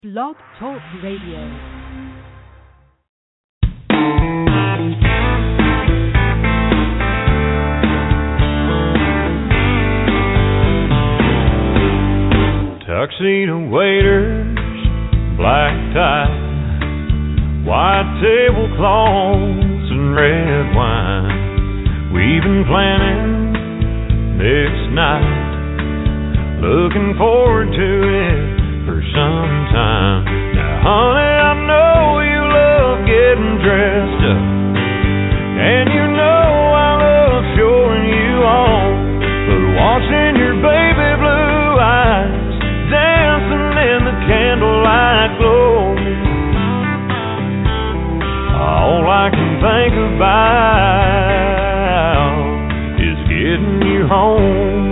Blog Talk Radio. Tuxedo waiters, black tie, white tablecloths and red wine. We've been planning this night, looking forward to it for some time. Now, honey, I know you love getting dressed up, and you know I love showing you on, but watching your baby blue eyes dancing in the candlelight glow, all I can think about is getting you home.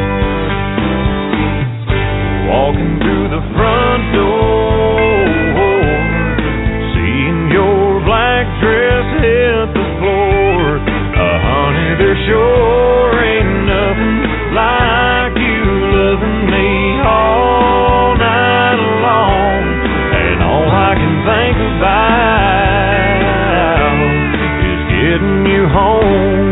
Walking through the front door, seeing your black dress hit the floor. Honey, there sure ain't nothing like you loving me all night long. And all I can think about is getting you home.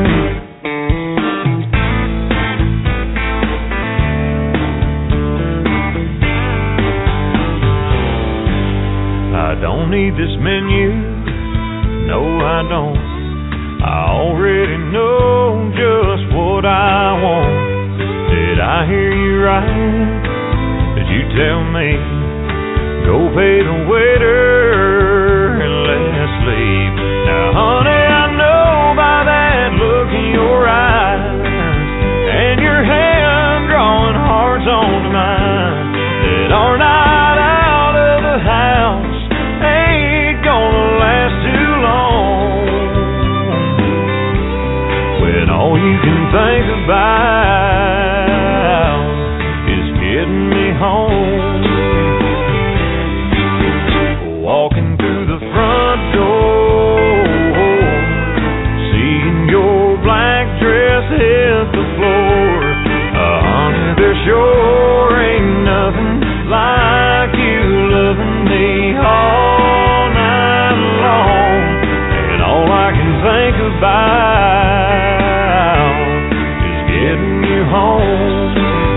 I don't need this menu, no I don't. I already know just what I want. Did I hear you right? Did you tell me, go pay the waiter and let's leave? Now honey, I know by that look in your eyes and your hand drawing hearts on mine that our night out of the house gonna last too long, when all you can think about is getting me home. Walking through the front door, seeing your black dress hit the floor. Honey, there sure ain't nothing like you loving me all night long. And all I can think about is getting you home.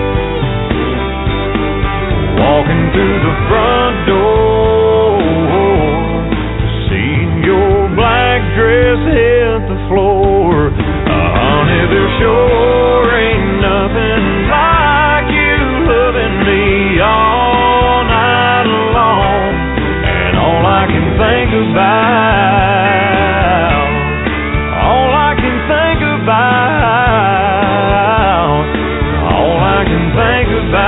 Walking through the front door, seeing your black dress hit the floor. Honey, there sure ain't nothing like you loving me all night long. And all I can think about, all I can think about, all I can think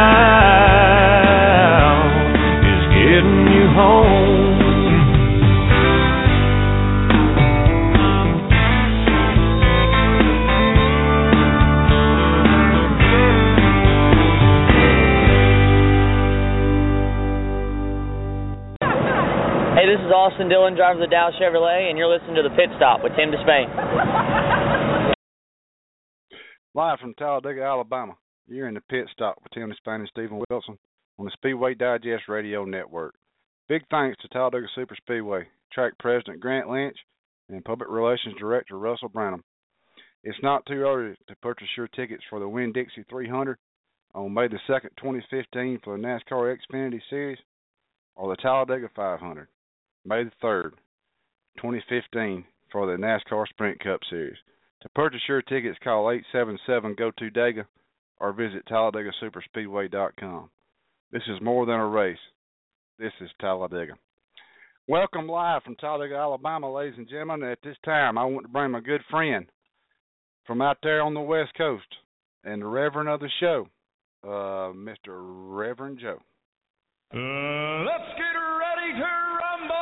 about is getting you home. Hey, this is Austin Dillon, driver of the Dow Chevrolet, and you're listening to The Pit Stop with Tim Despain. Live from Talladega, Alabama, you're in The Pit Stop with Tim Despain and Stephen Wilson on the Speedway Digest Radio Network. Big thanks to Talladega Super Speedway, track president Grant Lynch, and public relations director Russell Branham. It's not too early to purchase your tickets for the Winn-Dixie 300 on May the 2nd, 2015 for the NASCAR Xfinity Series, or the Talladega 500. May the 3rd, 2015 for the NASCAR Sprint Cup Series. To purchase your tickets, call 877-GO-TO-DEGA or visit TalladagaSuperspeedway.com. This is more than a race. This is Talladega. Welcome live from Talladega, Alabama, ladies and gentlemen. At this time, I want to bring my good friend from out there on the West Coast and the Reverend of the show, Mr. Reverend Joe. Let's get ready to rumble!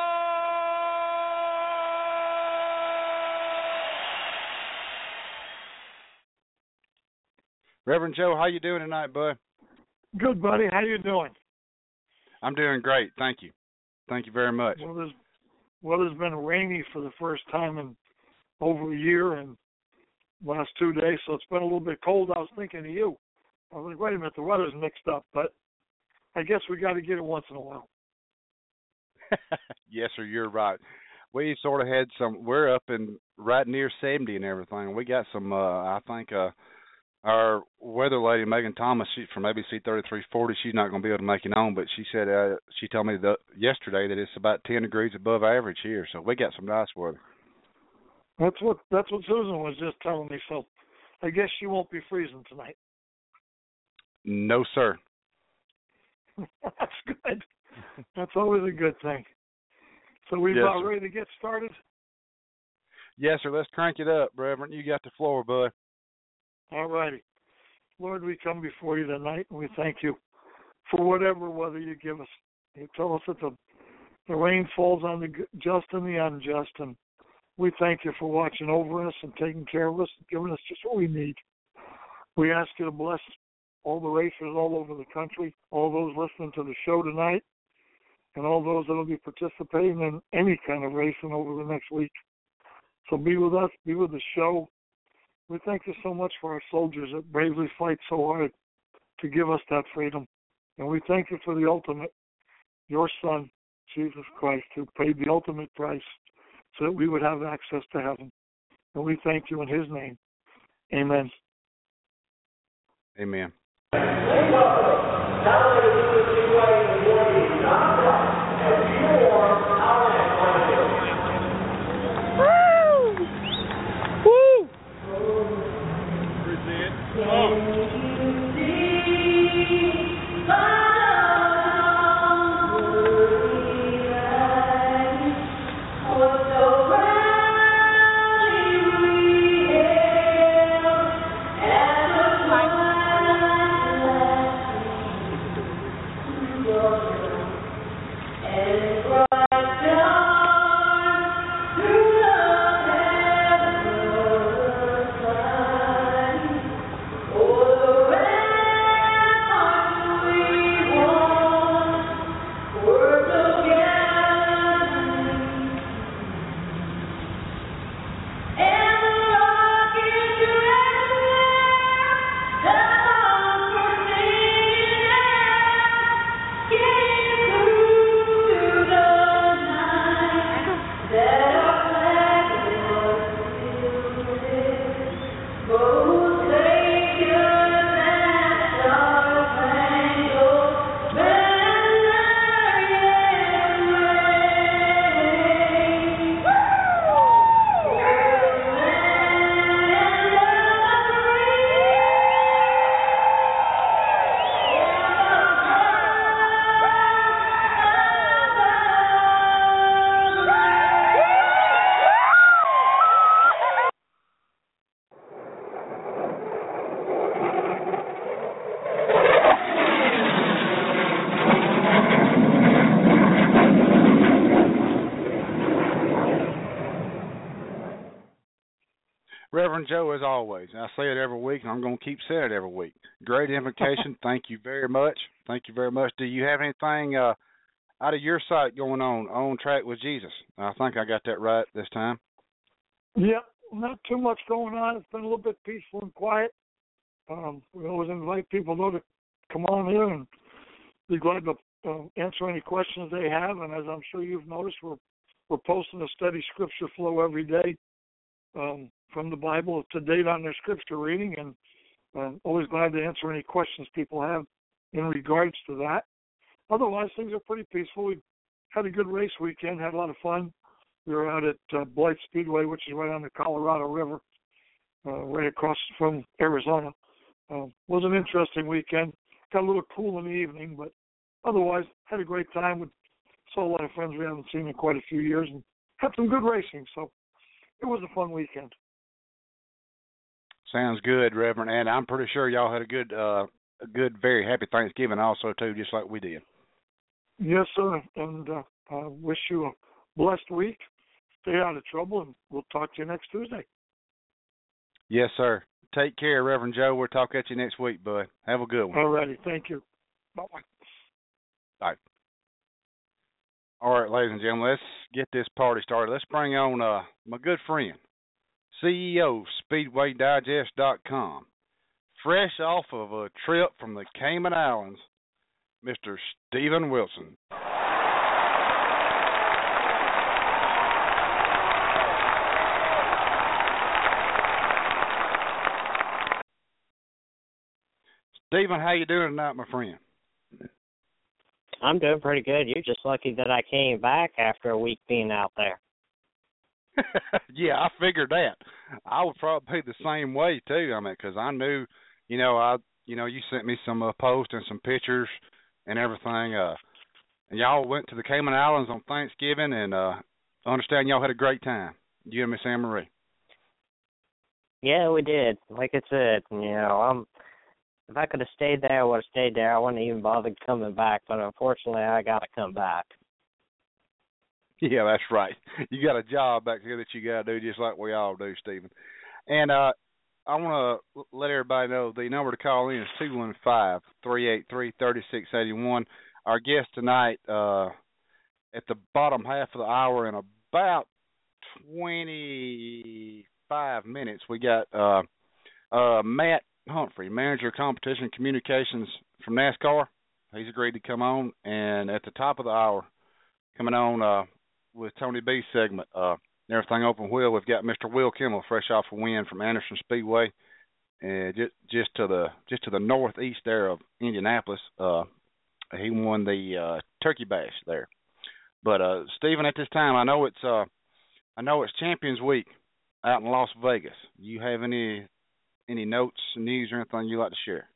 Reverend Joe, how you doing tonight, bud? Good, buddy. How you doing? I'm doing great. Thank you. Thank you very much. Weather's been rainy for the first time in over a year and last 2 days, so it's been a little bit cold. I was thinking of you. I was like, wait a minute, the weather's mixed up, but I guess we got to get it once in a while. Yes, sir, you're right. We sort of had some. We're up in right near 70 and everything. We got some. I think our weather lady Megan Thomas, she from ABC 3340. She's not going to be able to make it on, but she said she told me yesterday that it's about 10 degrees above average here. So we got some nice weather. That's what Susan was just telling me. So I guess she won't be freezing tonight. No, sir. That's good. That's always a good thing. So we're about ready to get started? Yes, sir. Let's crank it up, Reverend. You got the floor, bud. All righty. Lord, we come before you tonight, and we thank you for whatever weather you give us. You tell us that the rain falls on the just and the unjust, and we thank you for watching over us and taking care of us and giving us just what we need. We ask you to bless all the racers all over the country, all those listening to the show tonight, and all those that will be participating in any kind of racing over the next week. So be with us, be with the show. We thank you so much for our soldiers that bravely fight so hard to give us that freedom. And we thank you for the ultimate, your Son, Jesus Christ, who paid the ultimate price so that we would have access to heaven. And we thank you in his name. Amen. Amen. Reverend Joe, as always, I say it every week, and I'm going to keep saying it every week. Great invitation. Thank you very much. Thank you very much. Do you have anything out of your sight going on Track with Jesus? I think I got that right this time. Yeah, not too much going on. It's been a little bit peaceful and quiet. We always invite people, though, to come on in and be glad to answer any questions they have. And as I'm sure you've noticed, we're posting a steady scripture flow every day from the Bible to date on their scripture reading, and I'm always glad to answer any questions people have in regards to that. Otherwise, things are pretty peaceful. We had a good race weekend, had a lot of fun. We were out at Blythe Speedway, which is right on the Colorado River, right across from Arizona. Was an interesting weekend. Got a little cool in the evening, but otherwise had a great time. We saw a lot of friends we haven't seen in quite a few years and had some good racing. So it was a fun weekend. Sounds good, Reverend, and I'm pretty sure y'all had a good, very happy Thanksgiving also, too, just like we did. Yes, sir, and I wish you a blessed week. Stay out of trouble, and we'll talk to you next Tuesday. Yes, sir. Take care, Reverend Joe. We'll talk at you next week, bud. Have a good one. All righty. Thank you. Bye-bye. Bye. All right, ladies and gentlemen, let's get this party started. Let's bring on my good friend, CEO, SpeedwayDigest.com, fresh off of a trip from the Cayman Islands, Mr. Steven Wilson. Stephen, how you doing tonight, my friend? I'm doing pretty good. You're just lucky that I came back after a week being out there. Yeah, I figured that. I would probably be the same way too. I mean, because I knew, you sent me some posts and some pictures and everything. And y'all went to the Cayman Islands on Thanksgiving, and I understand y'all had a great time. You and Miss Anne Marie. Yeah, we did. Like I said, if I could have stayed there, I would have stayed there. I wouldn't even bothered coming back, but unfortunately, I got to come back. Yeah, that's right. You got a job back here that you got to do, just like we all do, Stephen. And I want to let everybody know the number to call in is 215-383-3681. Our guest tonight, at the bottom half of the hour, in about 25 minutes, we got Matt Humphrey, Manager of Competition Communications from NASCAR. He's agreed to come on. And at the top of the hour, coming on with Tony B's segment, Everything Open Wheel, we've got Mr. Will Kimmel, fresh off a win from Anderson Speedway, and just to the northeast there of Indianapolis. He won the Turkey Bash there. But Stephen, at this time, I know it's Champions Week out in Las Vegas. You have any notes, news, or anything you'd like to share?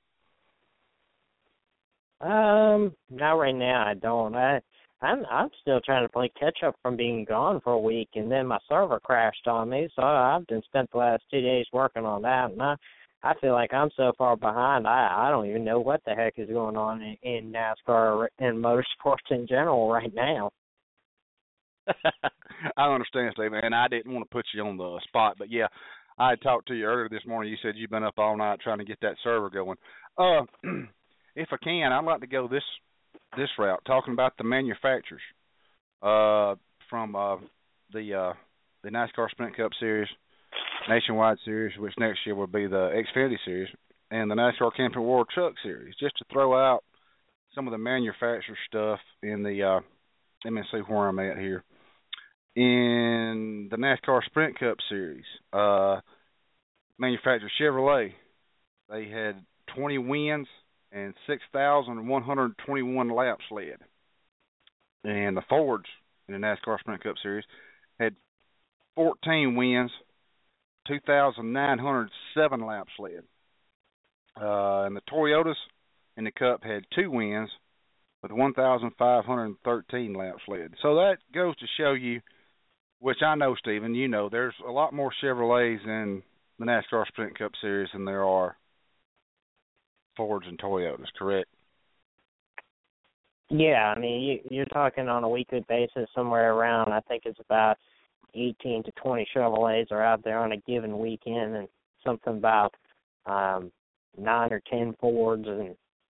Not right now. I don't. I'm still trying to play catch up from being gone for a week, and then my server crashed on me, so I've been spent the last 2 days working on that, and I feel like I'm so far behind. I don't even know what the heck is going on in NASCAR and motorsports in general right now. I understand, Stephen, and I didn't want to put you on the spot, but yeah, I had talked to you earlier this morning. You said you've been up all night trying to get that server going. If I can, I'd like to go this route, talking about the manufacturers from the NASCAR Sprint Cup Series, Nationwide Series, which next year will be the Xfinity Series, and the NASCAR Camping World Truck Series, just to throw out some of the manufacturer stuff in the let me see where I'm at here. In the NASCAR Sprint Cup Series, manufacturer Chevrolet, they had 20 wins and 6,121 laps led. And the Fords in the NASCAR Sprint Cup Series had 14 wins, 2,907 laps led. And the Toyotas in the Cup had 2 wins with 1,513 laps led. So that goes to show you, which I know, Stephen, you know, there's a lot more Chevrolets in the NASCAR Sprint Cup Series than there are Fords and Toyotas, correct? Yeah, I mean, you're talking on a weekly basis somewhere around, I think it's about 18 to 20 Chevrolets are out there on a given weekend, and something about 9 or 10 Fords, and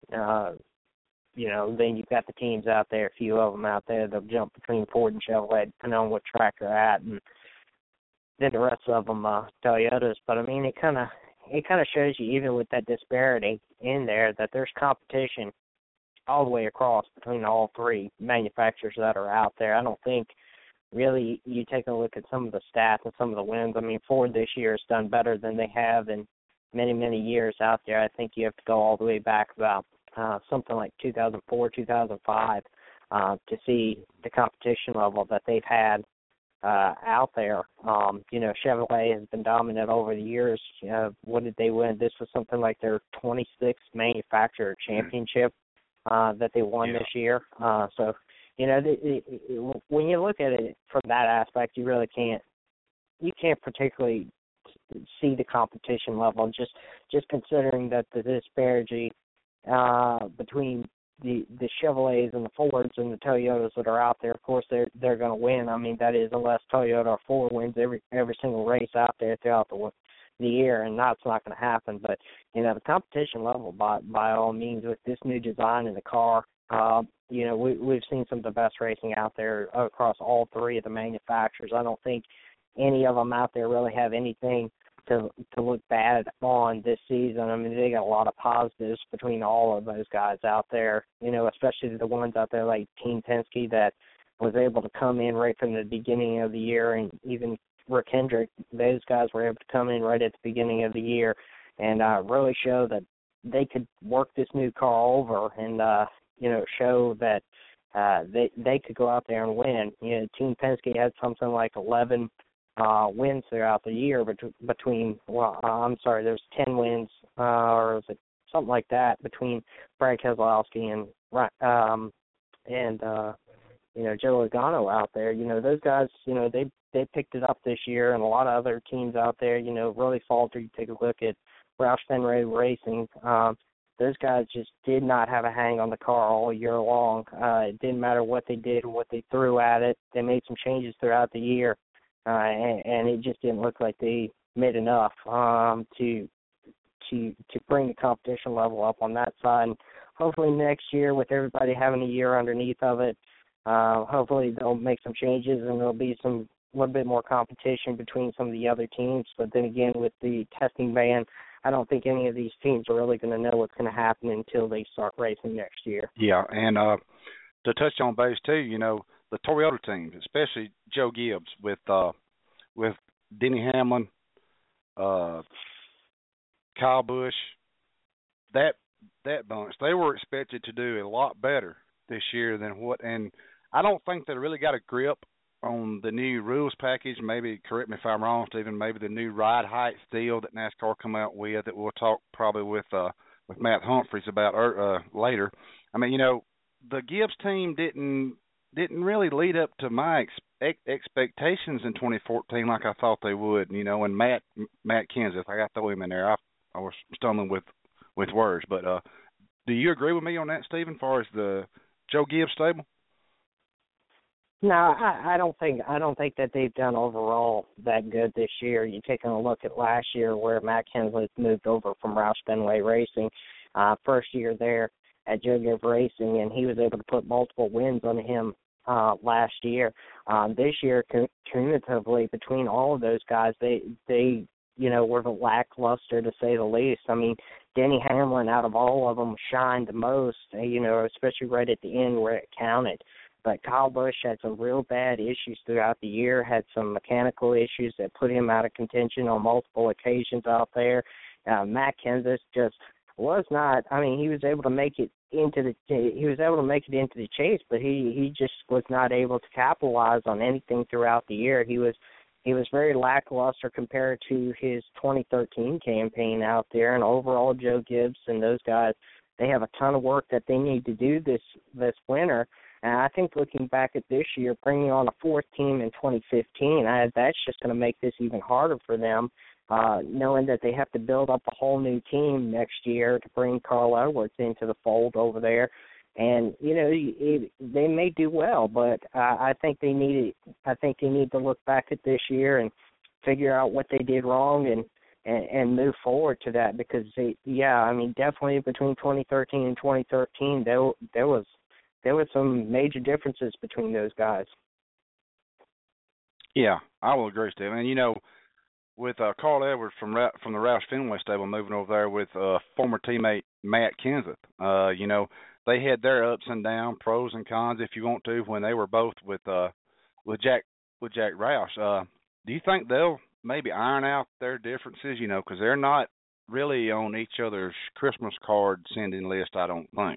then you've got the teams out there, a few of them out there, they'll jump between Ford and Chevrolet depending on what track they're at, and then the rest of them Toyotas. But I mean, it kind of shows you, even with that disparity in there, that there's competition all the way across between all three manufacturers that are out there. I don't think really you take a look at some of the stats and some of the wins. I mean, Ford this year has done better than they have in many, many years out there. I think you have to go all the way back about something like 2004, 2005 to see the competition level that they've had out there. Chevrolet has been dominant over the years. What did they win? This was something like their 26th manufacturer championship that they won this year. So, when you look at it from that aspect, you really can't particularly see the competition level. Just considering that the disparity between the Chevrolets and the Fords and the Toyotas that are out there, of course they're going to win. I mean, that is, unless Toyota or Ford wins every single race out there throughout the year, and that's not going to happen. But the competition level, by all means, with this new design in the car, we've seen some of the best racing out there across all three of the manufacturers. I don't think any of them out there really have anything to look bad on this season. I mean, they got a lot of positives between all of those guys out there, especially the ones out there like Team Penske that was able to come in right from the beginning of the year, and even Rick Hendrick, those guys were able to come in right at the beginning of the year and really show that they could work this new car over and show that they could go out there and win. Team Penske had something like 11 wins throughout the year between. There's 10 wins, or was it something like that, between Brad Keselowski and Joe Logano out there. Those guys, they picked it up this year, and a lot of other teams out there, really faltered. You take a look at Roush Fenway Racing. Those guys just did not have a hang on the car all year long. It didn't matter what they did and what they threw at it. They made some changes throughout the year, and it just didn't look like they made enough to bring the competition level up on that side. And hopefully next year, with everybody having a year underneath of it, hopefully they'll make some changes and there'll be a little bit more competition between some of the other teams. But then again, with the testing ban, I don't think any of these teams are really going to know what's going to happen until they start racing next year. Yeah, and to touch on base too, the Toyota teams, especially Joe Gibbs with Denny Hamlin, Kyle Busch, that bunch, they were expected to do a lot better this year than and I don't think they really got a grip on the new rules package. Maybe, correct me if I'm wrong, Stephen, maybe the new ride height deal that NASCAR come out with that we'll talk probably with Matt Humphreys about later. I mean, the Gibbs team didn't really lead up to my expectations in 2014 like I thought they would, and Matt Kenseth, I got to throw him in there. I was stumbling with words, but do you agree with me on that, Stephen, as far as the Joe Gibbs stable? No, I don't think that they've done overall that good this year. You're taking a look at last year where Matt Kenseth moved over from Roush Fenway Racing, first year there at Joe Gibbs Racing, and he was able to put multiple wins on him last year. This year, cumulatively, between all of those guys, they were lackluster to say the least. I mean, Denny Hamlin, out of all of them, shined the most, especially right at the end where it counted. But Kyle Busch had some real bad issues throughout the year, had some mechanical issues that put him out of contention on multiple occasions out there. Matt Kenseth just was not. I mean, he was able to make it into the chase, but he just was not able to capitalize on anything throughout the year. He was very lackluster compared to his 2013 campaign out there. And overall, Joe Gibbs and those guys, they have a ton of work that they need to do this winter. And I think looking back at this year, bringing on a fourth team in 2015, that's just going to make this even harder for them, knowing that they have to build up a whole new team next year to bring Carl Edwards into the fold over there. And, they may do well, but I think they need to look back at this year and figure out what they did wrong and move forward to that, because, definitely between 2013 and 2013, there were some major differences between those guys. Yeah, I will agree, Steve. And, with Carl Edwards from the Roush Fenway stable moving over there with former teammate Matt Kenseth, they had their ups and downs, pros and cons, if you want to, when they were both with Jack Roush. Do you think they'll maybe iron out their differences, because they're not really on each other's Christmas card sending list, I don't think.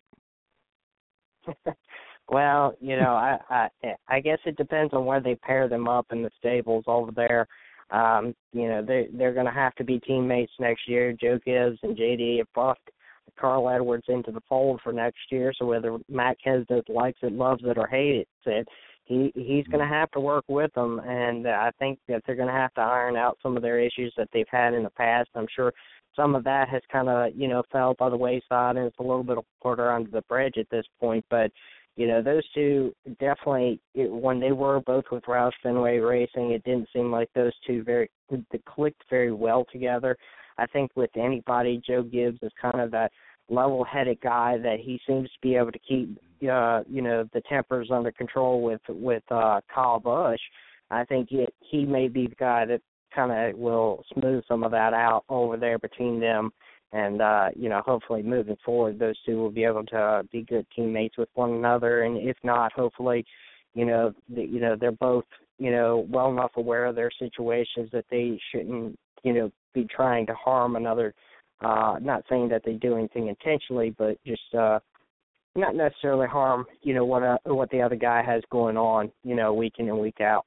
Well, I guess it depends on where they pair them up in the stables over there. They're going to have to be teammates next year. Joe Gibbs and JD have brought Carl Edwards into the fold for next year, so whether Matt Kenseth likes it, loves it, or hates it, he's going to have to work with them, and I think that they're going to have to iron out some of their issues that they've had in the past. I'm sure some of that has kind of, fell by the wayside, and it's a little bit water under the bridge at this point, but those two definitely, when they were both with Roush Fenway Racing, it didn't seem like those two they clicked very well together. I think with anybody, Joe Gibbs is kind of that level-headed guy that he seems to be able to keep, the tempers under control with Kyle Busch. I think he may be the guy that kind of will smooth some of that out over there between them. And, hopefully moving forward, those two will be able to be good teammates with one another. And if not, hopefully, they're both, well enough aware of their situations that they shouldn't, be trying to harm another Not saying that they do anything intentionally, but just not necessarily harm, what the other guy has going on, week in and week out.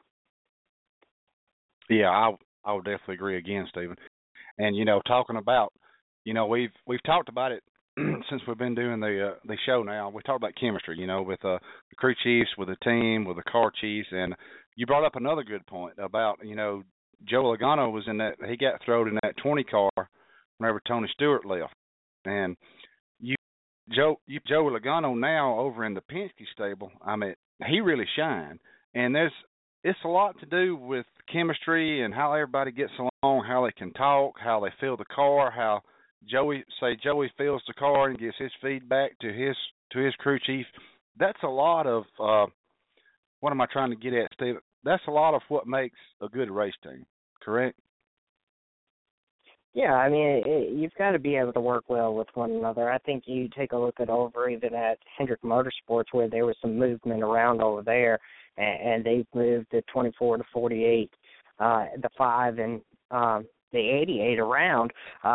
Yeah, I would definitely agree again, Stephen. And talking about, we've talked about it since we've been doing the show now. We talked about chemistry, with the crew chiefs, with the team, with the car chiefs, and you brought up another good point about, Joe Logano was in that. He got thrown in that 20 car whenever Tony Stewart left, and Joe Logano now over in the Penske stable. I mean, he really shined, and it's a lot to do with chemistry and how everybody gets along, how they can talk, how they feel the car, how Joey feels the car and gives his feedback to his crew chief. That's a lot of what am I trying to get at, Steve? That's a lot of what makes a good race team, correct? Yeah, I mean, you've got to be able to work well with one another. I think you take a look at over even at Hendrick Motorsports where there was some movement around over there, and they've moved the 24 to 48, the 5, and the 88 around.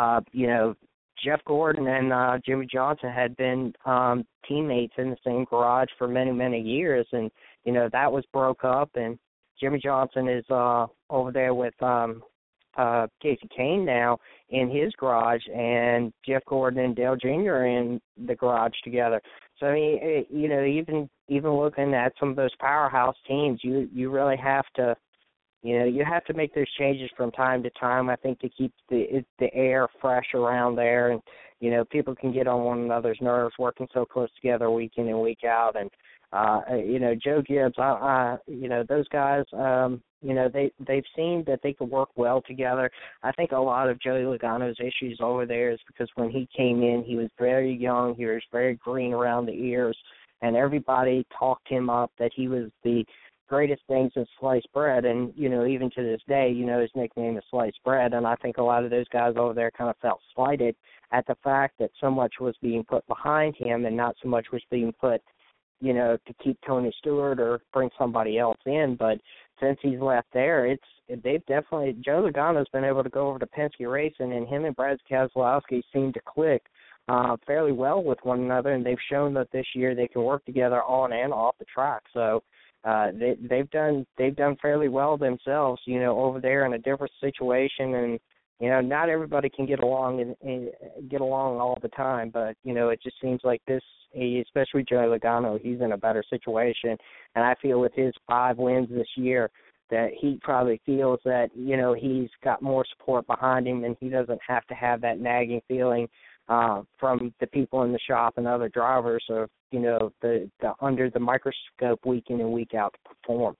Jeff Gordon and Jimmy Johnson had been teammates in the same garage for many, many years, and, that was broke up, and Jimmy Johnson is over there with Casey Kane now in his garage, and Jeff Gordon and Dale Jr. are in the garage together. So, I mean, even looking at some of those powerhouse teams, you really have to, you have to make those changes from time to time, I think, to keep the air fresh around there. And, people can get on one another's nerves working so close together week in and week out. And, Joe Gibbs, those guys, they've seen that they can work well together. I think a lot of Joey Logano's issues over there is because when he came in, he was very young, he was very green around the ears, and everybody talked him up that he was the greatest thing since sliced bread. And, even to this day, his nickname is sliced bread. And I think a lot of those guys over there kind of felt slighted at the fact that so much was being put behind him and not so much was being put, to keep Tony Stewart or bring somebody else in. But since he's left there, Joe Logano's been able to go over to Penske Racing, and him and Brad Keselowski seem to click fairly well with one another, and they've shown that this year they can work together on and off the track. So they've done fairly well themselves, over there in a different situation, and not everybody can get along and get along all the time, but it just seems like this, especially Joey Logano, he's in a better situation, and I feel with his 5 wins this year that he probably feels that he's got more support behind him, and he doesn't have to have that nagging feeling from the people in the shop and other drivers of the under the microscope week in and week out to perform.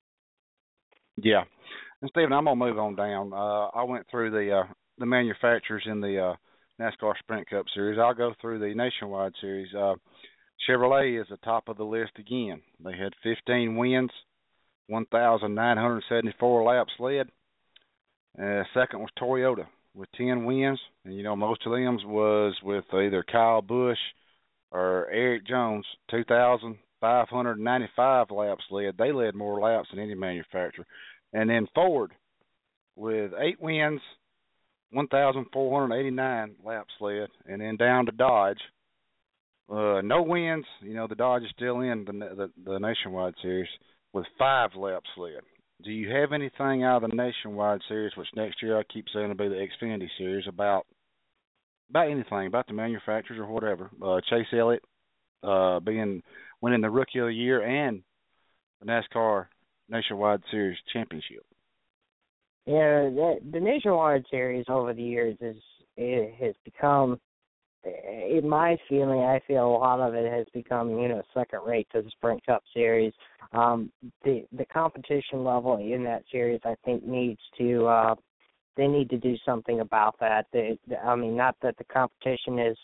Yeah. And Stephen, I'm gonna move on down. I went through the manufacturers in the NASCAR Sprint Cup Series. I'll go through the Nationwide Series. Chevrolet is the top of the list again. They had 15 wins, 1,974 laps led. Second was Toyota with 10 wins, and most of them was with either Kyle Busch or Eric Jones. 2,595 laps led. They led more laps than any manufacturer. And then Ford with 8 wins, 1,489 laps led, and then down to Dodge. No wins. The Dodge is still in the Nationwide Series with 5 laps led. Do you have anything out of the Nationwide Series, which next year I keep saying will be the Xfinity Series, about anything, about the manufacturers or whatever? Chase Elliott winning the Rookie of the Year and the NASCAR Nationwide Series championship. Yeah, the Nationwide Series over the years has become, in my feeling, I feel a lot of it has become, second rate to the Sprint Cup Series. The competition level in that series, I think, needs to they need to do something about that. Not that the competition is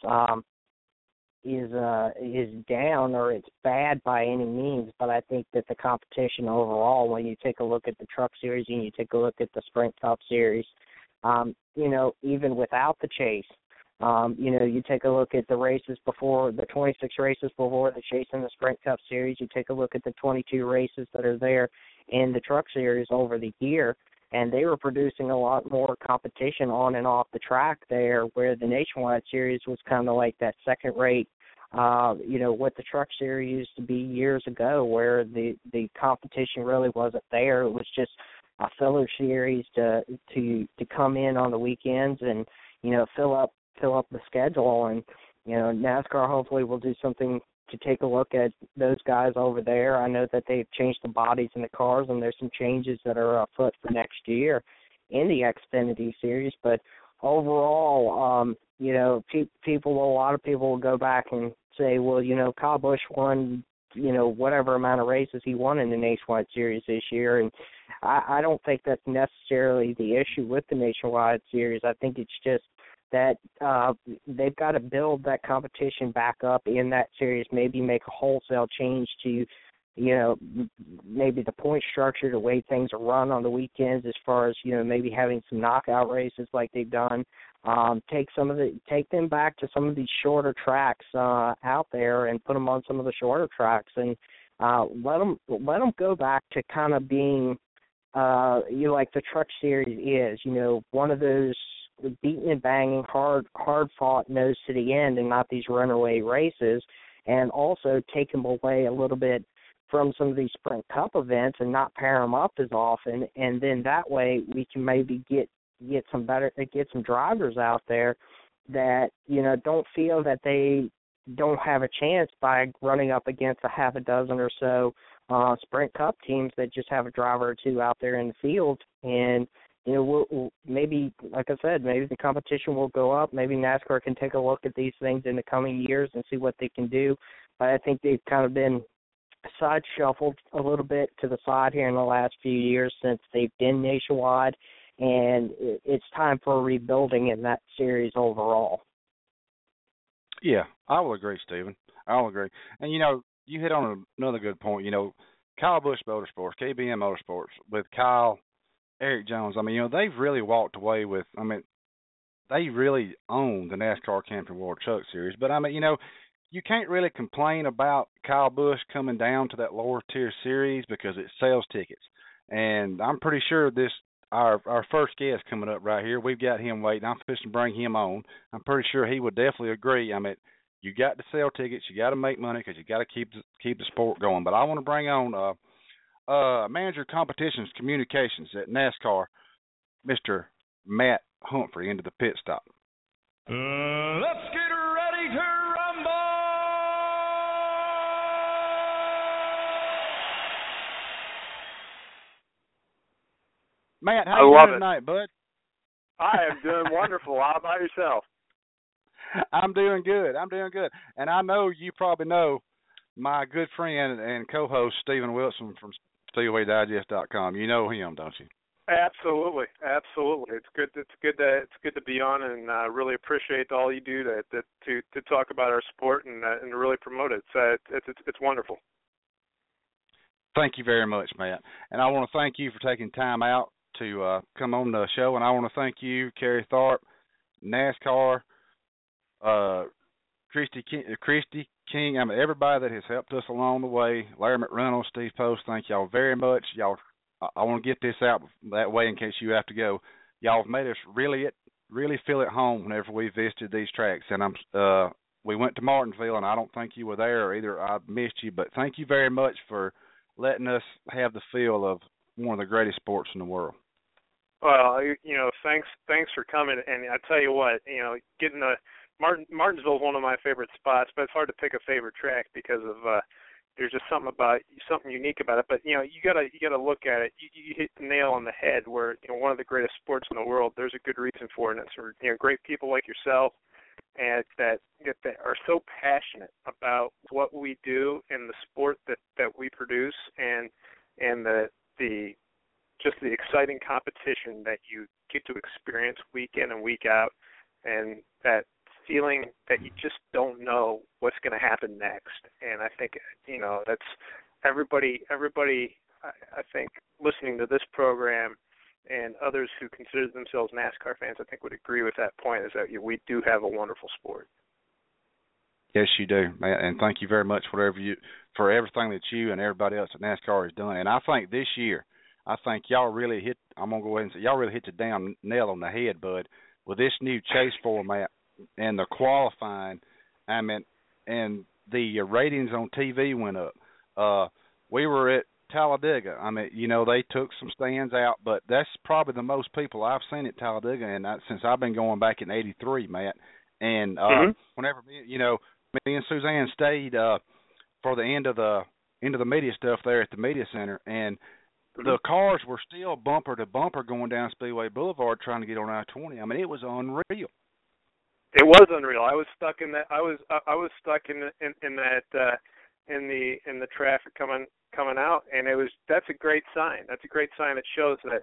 down or it's bad by any means, but I think that the competition overall, when you take a look at the Truck Series and you take a look at the Sprint Cup Series, even without the chase, you take a look at the races before, the 26 races before the chase in the Sprint Cup Series, you take a look at the 22 races that are there in the Truck Series over the year, and they were producing a lot more competition on and off the track there, where the Nationwide Series was kind of like that second-rate, what the Truck Series used to be years ago, where the competition really wasn't there. It was just a filler series to come in on the weekends and fill up the schedule. And NASCAR hopefully will do something to take a look at those guys over there. I know that they've changed the bodies in the cars, and there's some changes that are afoot for next year in the Xfinity Series. But overall, a lot of people will go back and say, well, Kyle Busch won, whatever amount of races he won in the Nationwide Series this year. And I don't think that's necessarily the issue with the Nationwide Series. I think it's just that they've got to build that competition back up in that series, maybe make a wholesale change to, maybe the point structure, the way things are run on the weekends, as far as, maybe having some knockout races like they've done. Take them back to some of these shorter tracks out there and put them on some of the shorter tracks, and let them go back to kind of being like the Truck Series is, one of those beating and banging, hard fought, nose to the end, and not these runaway races. And also take them away a little bit from some of these Sprint Cup events and not pair them up as often, and then that way we can maybe get some drivers out there that don't feel that they don't have a chance by running up against a half a dozen or so Sprint Cup teams that just have a driver or two out there in the field. And we'll maybe, like I said, maybe the competition will go up. Maybe NASCAR can take a look at these things in the coming years and see what they can do. But I think they've kind of been side shuffled a little bit to the side here in the last few years since they've been nationwide, and it's time for a rebuilding in that series overall. Yeah, I will agree, Stephen. I will agree. And, you hit on another good point. Kyle Busch Motorsports, KBM Motorsports, with Kyle, Eric Jones, they've really walked away with, they really own the NASCAR Camping World Truck Series. But, you can't really complain about Kyle Busch coming down to that lower tier series because it sells tickets. And I'm pretty sure our first guest coming up right here, we've got him waiting. I'm fixing to bring him on. I'm pretty sure he would definitely agree. You got to sell tickets, you got to make money because you got to keep the sport going. But I want to bring on Manager of Competitions Communications at NASCAR, Mr. Matt Humphrey, into the pit stop. Let's get ready to rumble! Matt, how you doing tonight, bud? I am doing wonderful. How about yourself? I'm doing good. And I know you probably know my good friend and co-host Stephen Wilson from SpeedwayDigest.com. You know him, don't you? Absolutely. It's good to be on, and really appreciate all you do to talk about our sport and really promote it. It's wonderful. Thank you very much, Matt. And I want to thank you for taking time out to come on the show, and I want to thank you, Kerry Tharp, NASCAR, Christy King, everybody that has helped us along the way, Larry McReynolds, Steve Post, thank y'all very much. Y'all, I want to get this out that way in case you have to go. Y'all have made us really feel at home whenever we visited these tracks, and we went to Martinsville, and I don't think you were there, or either I missed you, but thank you very much for letting us have the feel of one of the greatest sports in the world. Well, thanks for coming, and I tell you what, getting Martinsville is one of my favorite spots, but it's hard to pick a favorite track because of there's just something unique about it. But you gotta look at it. You hit the nail on the head where one of the greatest sports in the world. There's a good reason for it. And it's for great people like yourself, and that are so passionate about what we do and the sport that we produce, and the just the exciting competition that you get to experience week in and week out, and that feeling that you just don't know what's going to happen next. And I think, that's everybody, I think, listening to this program and others who consider themselves NASCAR fans, I think would agree with that point, is that we do have a wonderful sport. Yes, you do, Matt, and thank you very much for everything that you and everybody else at NASCAR has done. And I think this year, I think y'all really hit. I'm gonna go ahead and say y'all really hit the damn nail on the head, bud. With this new chase format and the qualifying, I mean, and the ratings on TV went up. We were at Talladega. I mean, you know, they took some stands out, but that's probably the most people I've seen at Talladega, and since I've been going back in '83, Matt. And whenever me and Suzanne stayed for the end of the media stuff there at the media center, and the cars were still bumper to bumper going down Speedway Boulevard trying to get on I-20. I mean, it was unreal. It was unreal. I was stuck in that. I was stuck in that in the traffic coming out, and that's a great sign. That's a great sign. It shows that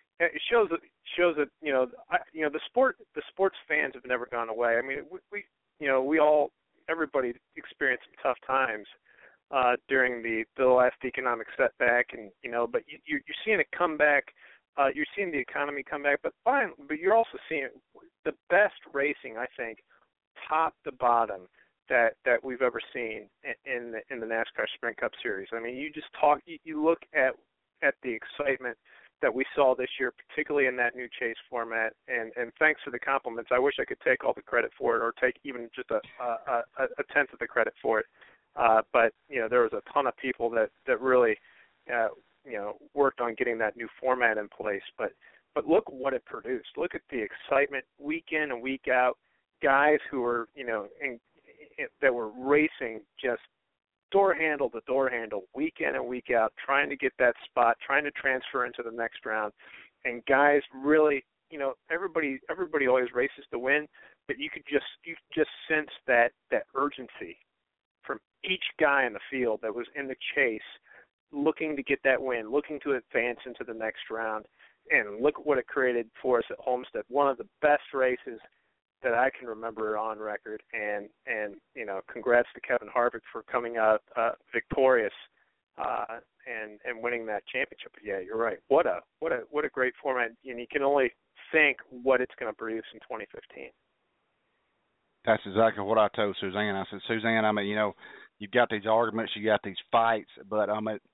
the sports fans have never gone away. I mean, everybody experienced some tough times during the last economic setback, and but you're seeing it come back. You're seeing the economy come back, but you're also seeing the best racing, I think, top to bottom that we've ever seen in the NASCAR Sprint Cup Series. I mean, you look at the excitement that we saw this year, particularly in that new chase format, and thanks for the compliments. I wish I could take all the credit for it, or take even just a tenth of the credit for it. But there was a ton of people that really worked on getting that new format in place. But look what it produced. Look at the excitement week in and week out. Guys who were that were racing just door handle to door handle, week in and week out, trying to get that spot, trying to transfer into the next round. And guys really, everybody always races to win, but you just sense that urgency from each guy in the field that was in the chase, looking to get that win, looking to advance into the next round. And look what it created for us at Homestead. One of the best races that I can remember on record, and congrats to Kevin Harvick for coming out victorious and winning that championship. Yeah, you're right. What a great format, and you can only think what it's going to produce in 2015. That's exactly what I told Suzanne. I said, Suzanne, I mean, you've got these arguments, you got these fights, but I mean,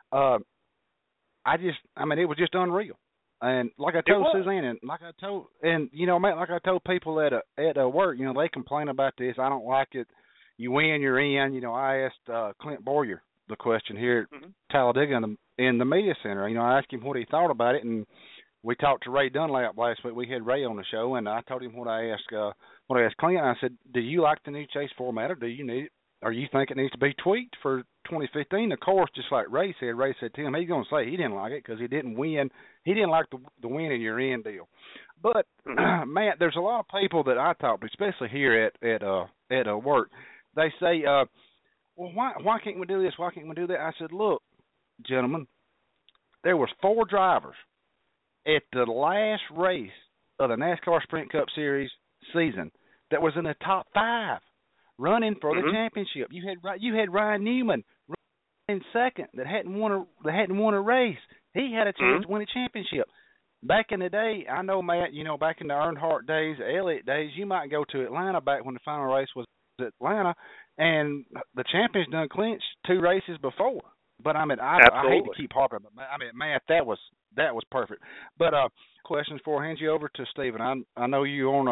it was just unreal. And like I told Suzanne, and like I told, Matt, like I told people at work, they complain about this. I don't like it. You win, you're in. I asked Clint Boyer the question here at Talladega in the media center. I asked him what he thought about it, and we talked to Ray Dunlap last week. We had Ray on the show, and I told him what I asked Clint. I said, "Do you like the new chase format, or do you need it? Or you think it needs to be tweaked for 2015? Of course, just like Ray said to him, he's going to say he didn't like it because he didn't win. He didn't like the win in your end deal. But, Matt, there's a lot of people that I talk to, especially here at work. They say, well, why can't we do this? Why can't we do that? I said, look, gentlemen, there was 4 drivers at the last race of the NASCAR Sprint Cup Series season that was in the top 5. Running for the championship. You had Ryan Newman in second that hadn't won a race. He had a chance to win a championship. Back in the day, I know, Matt, back in the Earnhardt days, Elliott days, you might go to Atlanta back when the final race was at Atlanta, and the champions done clinched 2 races before. But I mean, I hate to keep harping, but I mean, Matt, that was perfect. But questions before I hand you over to Stephen. I know you're on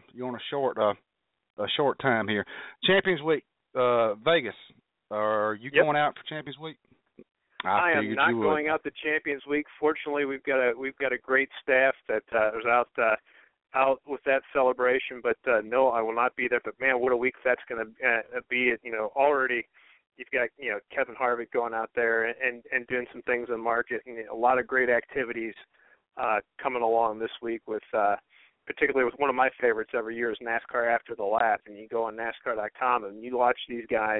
a short time here. Champions Week, Vegas. Are you going out for Champions Week? I am not going out to Champions Week. Fortunately, we've got a great staff that is out with that celebration. But no, I will not be there. But man, what a week that's going to be! Already you've got Kevin Harvick going out there and doing some things in market. A lot of great activities coming along this week with. Particularly with one of my favorites every year is NASCAR After the Lap, and you go on NASCAR.com and you watch these guys.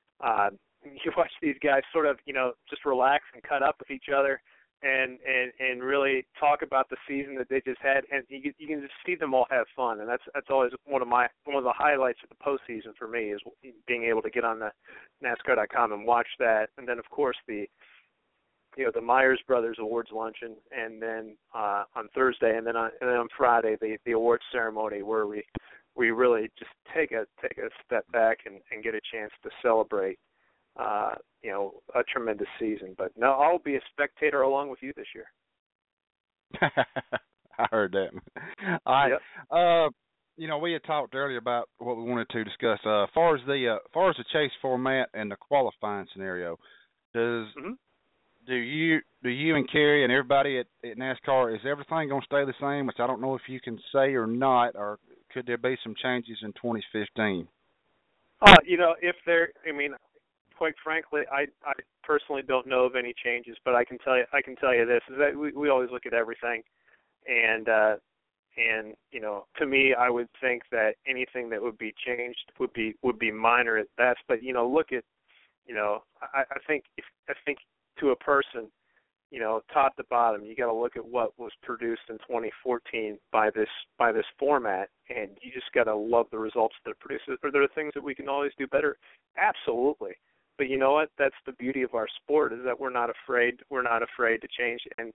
Sort of just relax and cut up with each other, and really talk about the season that they just had, and you can just see them all have fun, and that's always one of the highlights of the postseason for me is being able to get on the NASCAR.com and watch that, and then of course the Myers Brothers Awards luncheon, and then on Thursday, and then on Friday the awards ceremony where we really just take a step back and get a chance to celebrate a tremendous season. But no, I'll be a spectator along with you this year. I heard that. All right. Yep. We had talked earlier about what we wanted to discuss. As far as the chase format and the qualifying scenario, do you and Kerry and everybody at NASCAR, is everything going to stay the same? Which I don't know if you can say or not, or could there be some changes in 2015? Quite frankly, I personally don't know of any changes, but I can tell you this, is that we always look at everything, and to me, I would think that anything that would be changed would be minor at best. But look at, I think to a person, top to bottom, you got to look at what was produced in 2014 by this format, and you just got to love the results that it produces. Are there things that we can always do better? Absolutely. But you know what? That's the beauty of our sport, is that we're not afraid to change and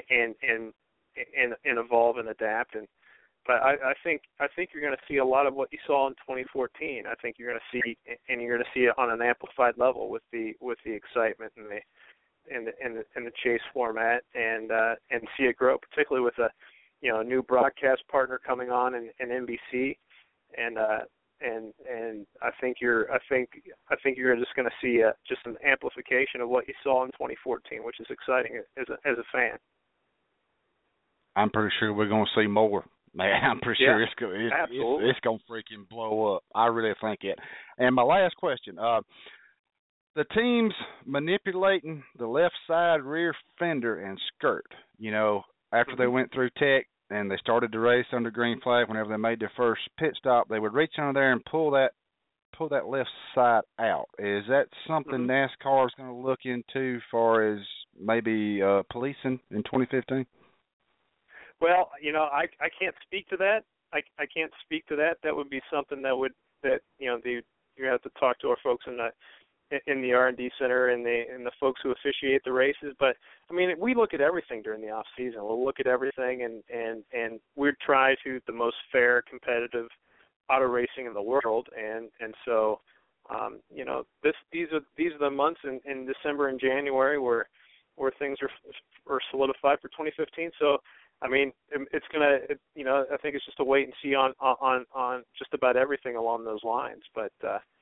evolve and adapt. But I think you're going to see a lot of what you saw in 2014. I think you're going to see it on an amplified level with the excitement and the chase format, and see it grow, particularly with a new broadcast partner coming on in NBC, and I think you're just going to see just an amplification of what you saw in 2014, which is exciting as a fan. I'm pretty sure we're going to see more. Man, I'm pretty sure it's going to freaking blow up. I really think it. And my last question, the teams manipulating the left side rear fender and skirt, after they went through tech and they started the race under green flag, whenever they made their first pit stop, they would reach under there and pull that left side out. Is that something NASCAR is going to look into far as maybe policing in 2015? Well, I can't speak to that. I can't speak to that. That would be something you have to talk to our folks in the R&D center and the folks who officiate the races. But we look at everything during the off season. We'll look at everything, and we try to the most fair, competitive auto racing in the world. And so, these are the months in December and January where things are solidified for 2015. So. It's gonna. I think it's just a wait and see on just about everything along those lines. But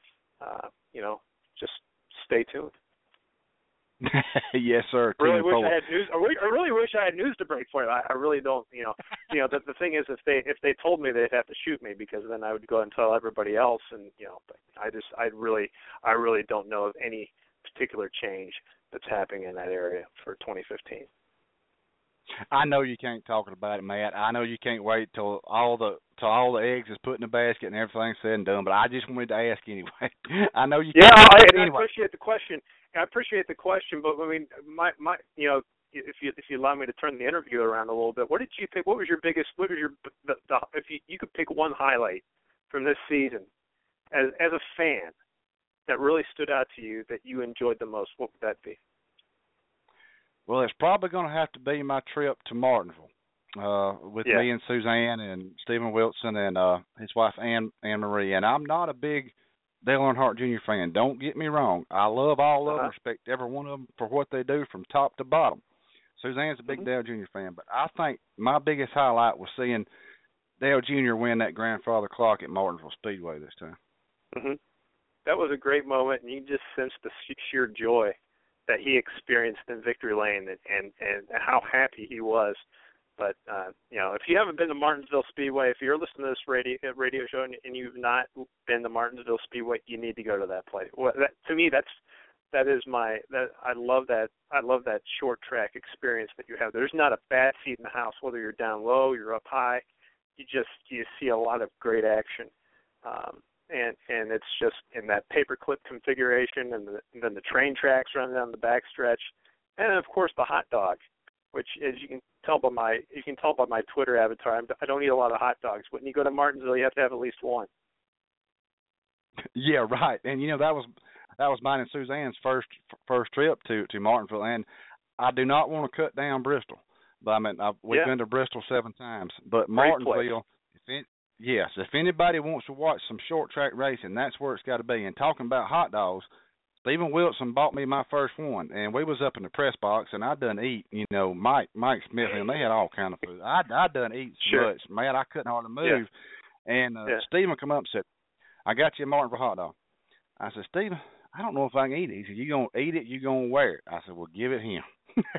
just stay tuned. Yes, sir. I really wish I had news. I really wish I had news to break for you. I really don't. The thing is, if they told me, they'd have to shoot me, because then I would go and tell everybody else. And but I really don't know of any particular change that's happening in that area for 2015. I know you can't talk about it, Matt. I know you can't wait till all the eggs is put in the basket and everything's said and done. But I just wanted to ask anyway. I know you. Yeah, can't I appreciate the question. But my if you allow me to turn the interview around a little bit, what did you pick? What was your biggest? What was if you could pick one highlight from this season as a fan that really stood out to you, that you enjoyed the most? What would that be? Well, it's probably going to have to be my trip to Martinsville with me and Suzanne and Stephen Wilson and his wife Anne Marie. And I'm not a big Dale Earnhardt Jr. fan. Don't get me wrong. I love all of them, respect every one of them for what they do from top to bottom. Suzanne's a big Dale Jr. fan, but I think my biggest highlight was seeing Dale Jr. win that grandfather clock at Martinsville Speedway this time. That was a great moment, and you just sensed the sheer joy that he experienced in Victory Lane, and how happy he was. But if you haven't been to Martinsville Speedway, if you're listening to this radio show and you've not been to Martinsville Speedway, you need to go to that place. Well, to me, I love that short track experience that you have. There's not a bad seat in the house, whether you're down low, you're up high. You see a lot of great action. And it's just in that paperclip configuration, and then the train tracks running down the backstretch, and of course the hot dog, which, as you can tell by my Twitter avatar, I don't eat a lot of hot dogs. When you go to Martinsville, you have to have at least one. Yeah, right. And that was mine and Suzanne's first trip to Martinsville, and I do not want to cut down Bristol, but we've been to Bristol 7 times, but Martinsville. If anybody wants to watch some short track racing, that's where it's got to be. And talking about hot dogs, Stephen Wilson bought me my first one, and we was up in the press box, and I done eat. You know, Mike Smith, and they had all kind of food. I done eat so much, man. I couldn't hardly move. Yeah. And Stephen come up and said, "I got you a Martinsville hot dog." I said, "Stephen, I don't know if I can eat it." He said, "You gonna eat it? You gonna wear it?" I said, "Well, give it him."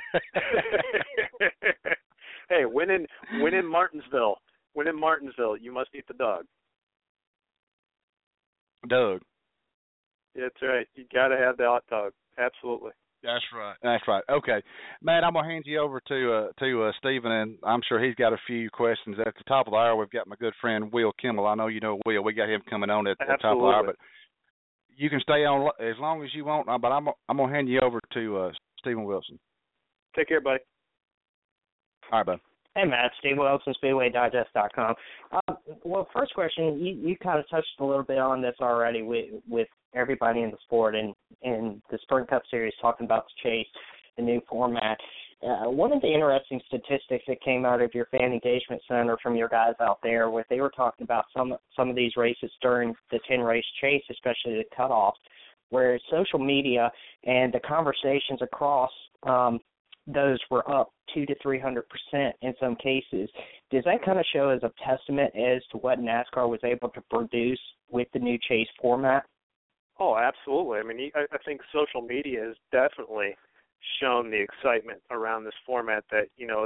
Hey, when in Martinsville, you must eat the dog. Doug. That's right. You got to have the hot dog. Absolutely. That's right. Okay, Matt, I'm gonna hand you over to Stephen, and I'm sure he's got a few questions. At the top of the hour, we've got my good friend Will Kimmel. I know you know Will. We got him coming on at the top of the hour, but you can stay on as long as you want. But I'm gonna hand you over to Stephen Wilson. Take care, buddy. All right, bud. Hey, Matt, Steve Wilson, SpeedwayDigest.com. Well, first question, you kind of touched a little bit on this already with everybody in the sport and the Sprint Cup Series talking about the chase, the new format. One of the interesting statistics that came out of your fan engagement center from your guys out there, where they were talking about some of these races during the 10-race chase, especially the cutoffs, where social media and the conversations across those were up 200 to 300% in some cases. Does that kind of show as a testament as to what NASCAR was able to produce with the new chase format? Oh, absolutely. I mean, I think social media has definitely shown the excitement around this format. That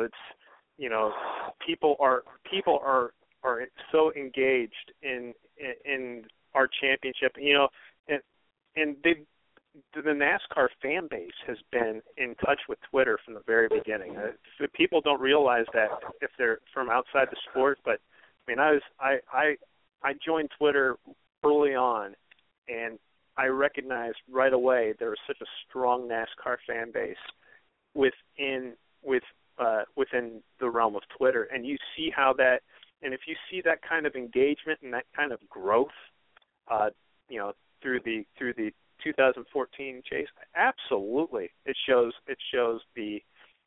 people are so engaged in our championship. And the NASCAR fan base has been in touch with Twitter from the very beginning. People don't realize that if they're from outside the sport, but I mean, I joined Twitter early on, and I recognized right away there was such a strong NASCAR fan base within the realm of Twitter, and you see how that, and if you see that kind of engagement and that kind of growth, through the 2014 chase, absolutely, it shows the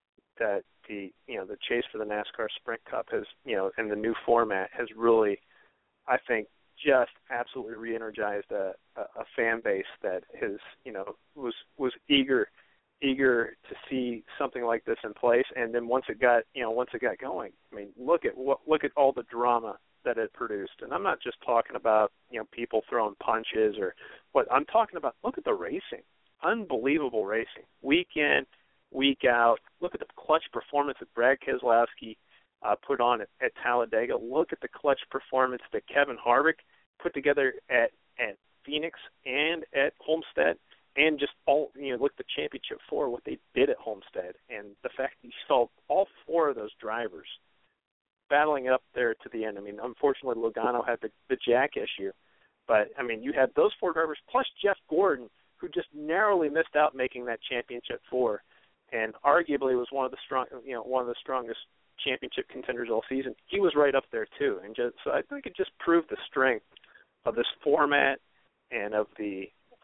chase for the NASCAR Sprint Cup has, and the new format has really, I think, just absolutely re-energized a fan base that has, was eager to see something like this in place. And then once it got going, I mean, look at all the drama that it produced. And I'm not just talking about, people throwing punches or what. I'm talking about, look at the racing. Unbelievable racing. Week in, week out. Look at the clutch performance that Brad Keselowski put on at Talladega. Look at the clutch performance that Kevin Harvick put together at Phoenix and at Homestead. And just look at the Championship 4, what they did at Homestead. And the fact that you saw all four of those drivers battling up there to the end. I mean, unfortunately, Logano had the jack issue. But, I mean, you had those four drivers plus Jeff Gordon, who just narrowly missed out making that Championship 4, and arguably was one of the strongest championship contenders all season. He was right up there too, and so I think it just proved the strength of this format and of the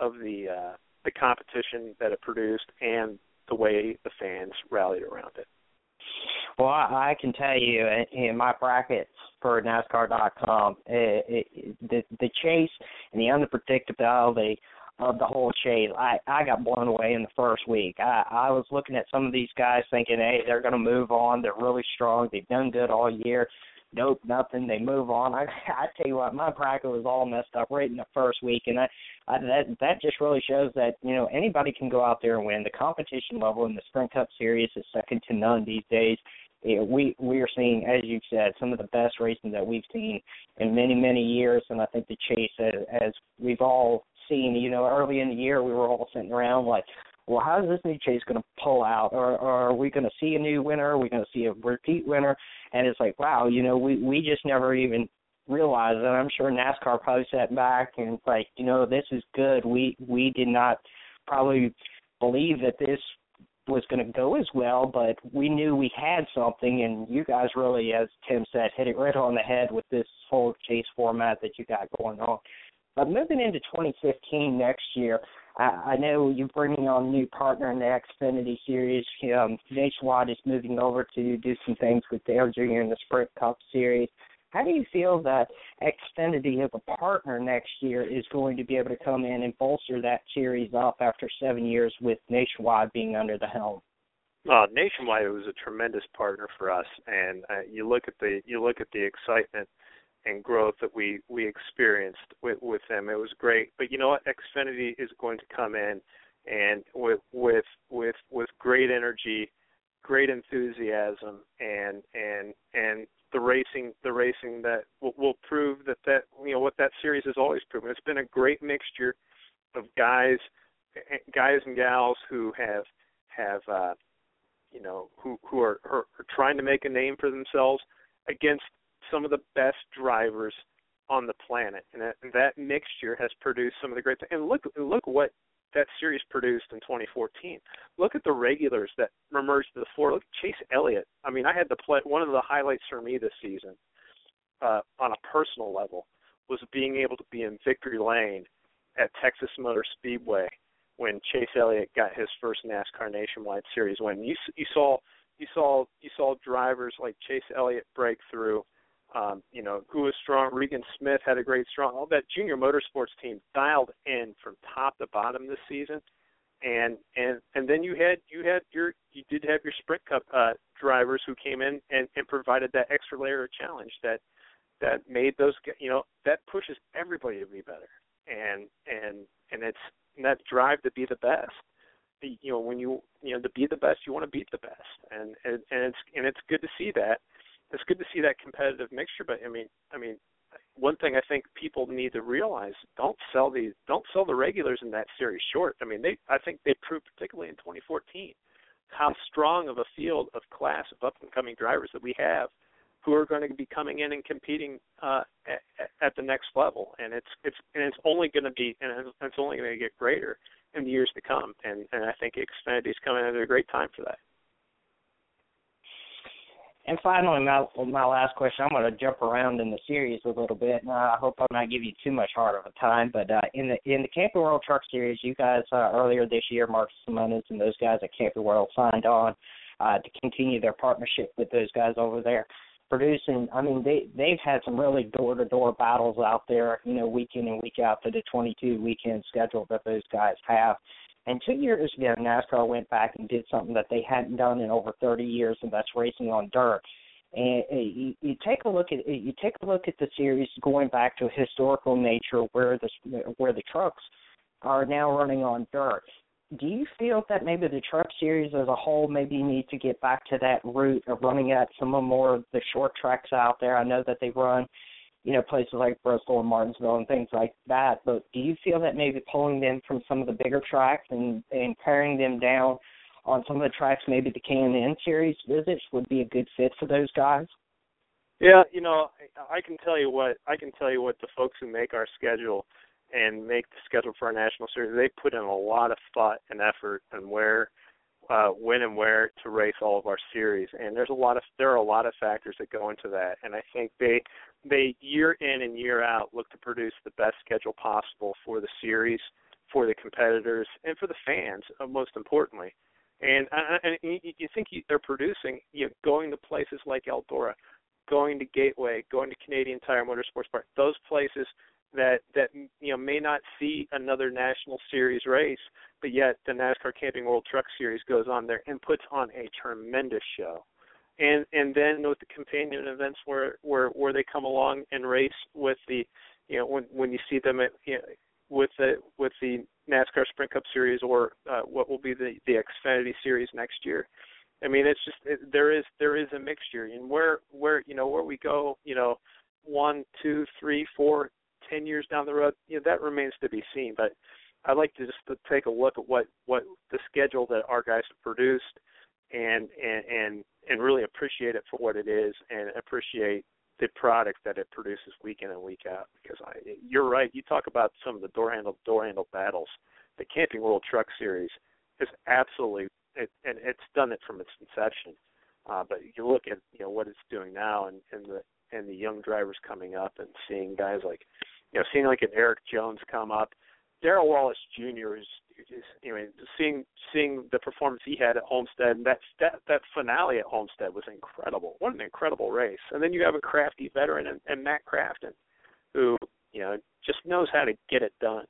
competition that it produced and the way the fans rallied around it. Well, I can tell you in my brackets for NASCAR.com, the chase and the unpredictability of the whole chase, I got blown away in the first week. I was looking at some of these guys thinking, hey, they're going to move on. They're really strong. They've done good all year. Nope, nothing. They move on. I tell you what, my bracket was all messed up right in the first week, and that just really shows that, anybody can go out there and win. The competition level in the Sprint Cup Series is second to none these days. We are seeing, as you said, some of the best racing that we've seen in many, many years, and I think the chase, as we've all seen, early in the year, we were all sitting around like, well, how is this new chase going to pull out? Or are we going to see a new winner? Are we going to see a repeat winner? And it's like, wow, we just never even realized that. I'm sure NASCAR probably sat back and like, this is good. We did not probably believe that this was going to go as well, but we knew we had something, and you guys really, as Tim said, hit it right on the head with this whole chase format that you got going on. But moving into 2015 next year, I know you're bringing on a new partner in the Xfinity Series. Nationwide is moving over to do some things with Dale Jr. in the Sprint Cup Series. How do you feel that Xfinity as a partner next year is going to be able to come in and bolster that series up after 7 years with Nationwide being under the helm? Nationwide was a tremendous partner for us, and you look at the excitement and growth that we experienced with them. It was great. But you know what? Xfinity is going to come in and with great energy, great enthusiasm, and the racing that will prove that what that series has always proven. It's been a great mixture of guys and gals who have who are trying to make a name for themselves against some of the best drivers on the planet, and that mixture has produced some of the great things. And look what that series produced in 2014. Look at the regulars that emerged to the floor. Look at Chase Elliott. I mean, I had to play one of the highlights for me this season on a personal level was being able to be in victory lane at Texas Motor Speedway when Chase Elliott got his first NASCAR Nationwide Series win. You saw drivers like Chase Elliott break through. Who was strong. Regan Smith had a great strong. All that junior motorsports team dialed in from top to bottom this season, and then you did have your Sprint Cup drivers who came in and provided that extra layer of challenge that made those that pushes everybody to be better, and it's that drive to be the best. When to be the best, you want to beat the best, and it's good to see that. It's good to see that competitive mixture, but I mean, one thing I think people need to realize: don't sell the regulars in that series short. I mean, I think they proved, particularly in 2014, how strong of a field of class of up and coming drivers that we have, who are going to be coming in and competing at the next level, and it's only going to get greater in the years to come, and I think Xfinity's coming at a great time for that. And finally, my last question, I'm going to jump around in the series a little bit, and I hope I'm not giving you too much hard of a time, but in the Camping World Truck Series, you guys earlier this year, Mark Simonis and those guys at Camping World signed on to continue their partnership with those guys over there. Producing, I mean, they've had some really door-to-door battles out there, week in and week out for the 22 weekend schedule that those guys have. And 2 years ago, NASCAR went back and did something that they hadn't done in over 30 years, and that's racing on dirt. And you take a look at the series going back to a historical nature where the trucks are now running on dirt. Do you feel that maybe the truck series as a whole maybe need to get back to that route of running at some more of the short tracks out there? I know that they run, places like Bristol and Martinsville and things like that, but do you feel that maybe pulling them from some of the bigger tracks and paring them down on some of the tracks, maybe the K&N series visits would be a good fit for those guys? Yeah, I can tell you what the folks who make our schedule and make the schedule for our national series, they put in a lot of thought and effort on when and where to race all of our series, and there are a lot of factors that go into that, and I think they year in and year out look to produce the best schedule possible for the series, for the competitors, and for the fans, most importantly. And you think they're producing, going to places like Eldora, going to Gateway, going to Canadian Tire Motorsports Park, those places that may not see another national series race, but yet the NASCAR Camping World Truck Series goes on there and puts on a tremendous show. And then with the companion events where they come along and race with the when you see them with the NASCAR Sprint Cup Series or what will be the Xfinity Series next year. I mean, it's just there is a mixture, and where we go, 1, 2, 3, 4, 10 years down the road, that remains to be seen. But I'd like to just take a look at what the schedule that our guys have produced, and really appreciate it for what it is, and appreciate the product that it produces week in and week out. Because you're right, you talk about some of the door handle battles. The Camping World Truck Series is absolutely, and it's done it from its inception. But you look at what it's doing now, and the young drivers coming up, and seeing guys like, seeing like an Eric Jones come up. Darrell Wallace Jr. seeing the performance he had at Homestead, and that finale at Homestead was incredible. What an incredible race! And then you have a crafty veteran and Matt Crafton, who just knows how to get it done.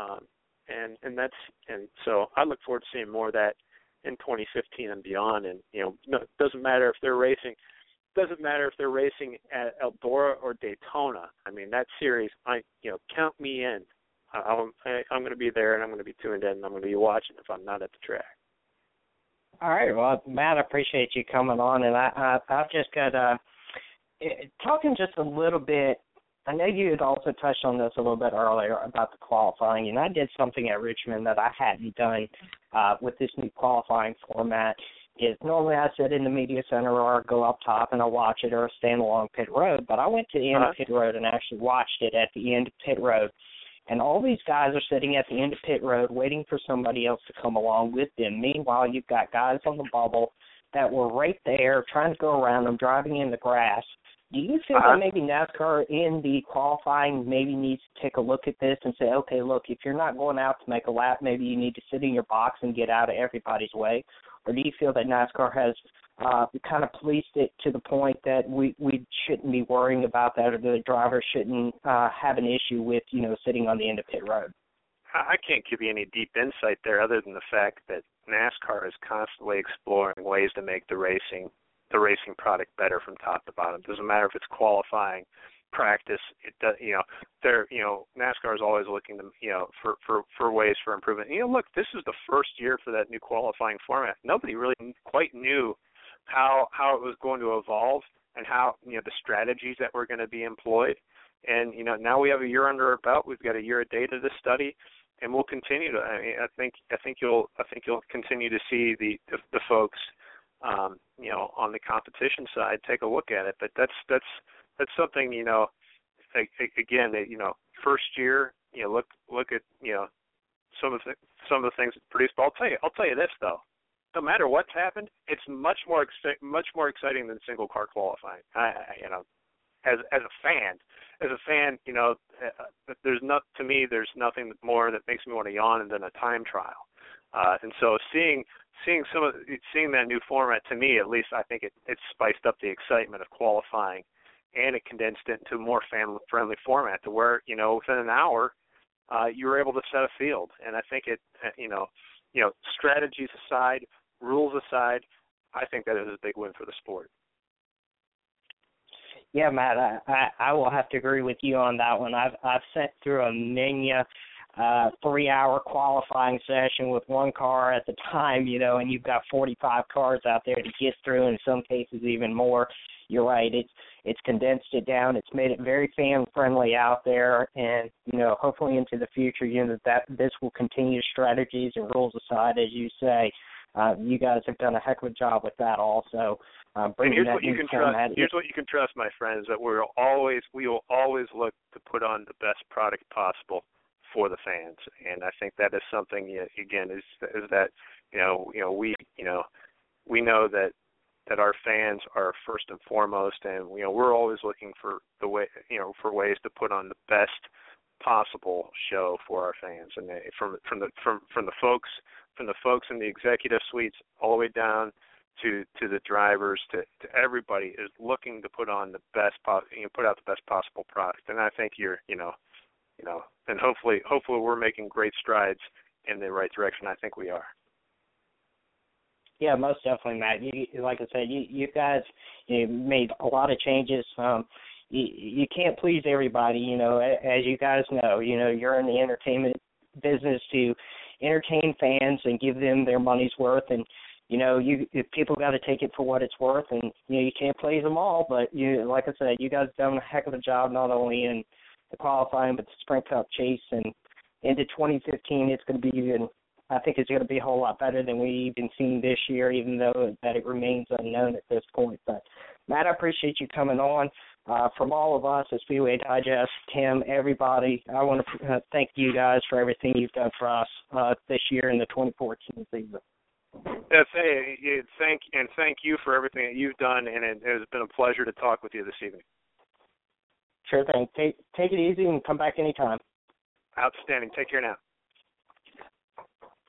And so I look forward to seeing more of that in 2015 and beyond. And it doesn't matter if they're racing. Doesn't matter if they're racing at Eldora or Daytona. I mean, that series, count me in. I'm going to be there, and I'm going to be tuned in, and I'm going to be watching if I'm not at the track. All right. Well, Matt, I appreciate you coming on, and I've just got talking just a little bit. I know you had also touched on this a little bit earlier about the qualifying, and I did something at Richmond that I hadn't done with this new qualifying format. Is normally I sit in the media center or go up top and I watch it or stand along pit road, but I went to the end of pit road and actually watched it at the end of pit road. And all these guys are sitting at the end of pit road waiting for somebody else to come along with them. Meanwhile, you've got guys on the bubble that were right there trying to go around them, driving in the grass. Do you feel that maybe NASCAR in the qualifying maybe needs to take a look at this and say, okay, look, if you're not going out to make a lap, maybe you need to sit in your box and get out of everybody's way? Or do you feel that NASCAR has kind of policed it to the point that we shouldn't be worrying about that, or the driver shouldn't have an issue with, sitting on the end of pit road? I can't give you any deep insight there other than the fact that NASCAR is constantly exploring ways to make the racing product better from top to bottom. Doesn't matter if it's qualifying, practice. It does. NASCAR is always looking to for ways for improvement. Look, this is the first year for that new qualifying format. Nobody really quite knew how it was going to evolve and how the strategies that were going to be employed. And now we have a year under our belt. We've got a year of data to study, and we'll continue to. I think you'll continue to see the folks on the competition side take a look at it. But that's something again first year look at some of the things that produced. But I'll tell you this though. No matter what's happened, it's much more exciting than single car qualifying. As a fan, there's nothing more that makes me want to yawn than a time trial. And so seeing that new format, to me at least, I think it spiced up the excitement of qualifying, and it condensed it into a more family-friendly format to where within an hour you were able to set a field. And I think strategies aside, rules aside, I think that is a big win for the sport. Yeah, Matt, I will have to agree with you on that one. I've sat through a Mania 3-hour qualifying session with one car at the time, and you've got 45 cars out there to get through, in some cases even more. You're right. It's condensed it down. It's made it very fan-friendly out there, and, hopefully into the future, that this will continue, strategies and rules aside, as you say. You guys have done a heck of a job with that also. Here's what you can trust, my friends, that we will always look to put on the best product possible for the fans, and I think that is something. Again, is that we know that our fans are first and foremost, and we're always looking for for ways to put on the best possible show for our fans, and from the folks in the executive suites all the way down to the drivers to everybody is looking to put on the best put out the best possible product. And I think and hopefully we're making great strides in the right direction. I think we are. Yeah, most definitely, Matt. Like I said, you guys made a lot of changes. You can't please everybody, as you guys know. You're in the entertainment business to entertain fans and give them their money's worth, and people got to take it for what it's worth, and you can't please them all. But like I said, you guys have done a heck of a job, not only in the qualifying but the Sprint Cup chase, and into 2015, it's going to be even. I think it's going to be a whole lot better than we even seen this year, even though that it remains unknown at this point. But Matt, I appreciate you coming on. From all of us at Speedway Digest, Tim, everybody, I want to thank you guys for everything you've done for us this year in the 2014 season. Yes, thank you for everything that you've done, and it has been a pleasure to talk with you this evening. Sure thing. Take it easy and come back anytime. Outstanding. Take care now.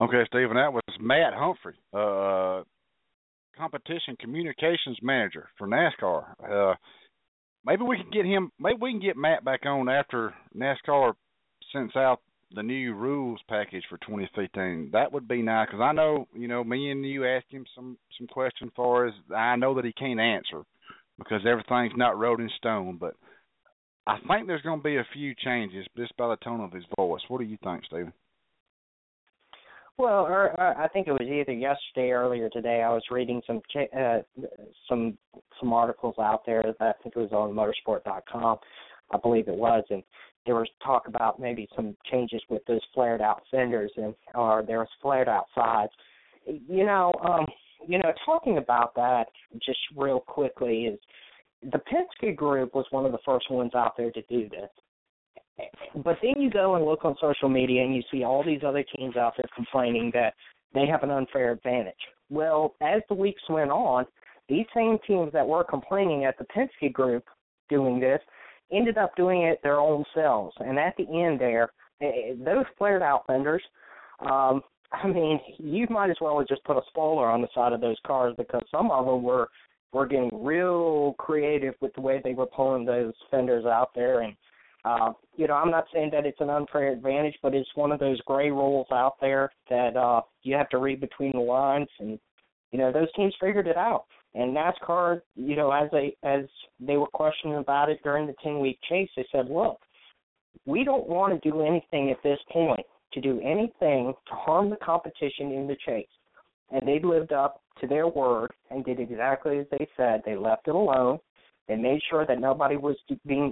Okay, Stephen, that was Matt Humphrey, competition communications manager for NASCAR. Maybe we can get him. Maybe we can get Matt back on after NASCAR sends out the new rules package for 2015. That would be nice because I know, me and you asked him some questions for us. I know that he can't answer because everything's not wrote in stone. But I think there's going to be a few changes just by the tone of his voice. What do you think, Stephen? Well, I think it was either yesterday or earlier today. I was reading some articles out there. I think it was on motorsport.com, I believe it was, and there was talk about maybe some changes with those flared out fenders or there was flared out sides. Talking about that just real quickly is the Penske Group was one of the first ones out there to do this. But then you go and look on social media and you see all these other teams out there complaining that they have an unfair advantage. Well, as the weeks went on, these same teams that were complaining at the Penske Group doing this ended up doing it their own selves. And at the end there, those flared out fenders, you might as well have just put a spoiler on the side of those cars because some of them were getting real creative with the way they were pulling those fenders out there. And I'm not saying that it's an unfair advantage, but it's one of those gray rules out there that you have to read between the lines. And, those teams figured it out. And NASCAR, as they were questioning about it during the 10-week chase, they said, look, we don't want to do anything at this point to do anything to harm the competition in the chase. And they lived up to their word and did exactly as they said. They left it alone. They made sure that nobody was being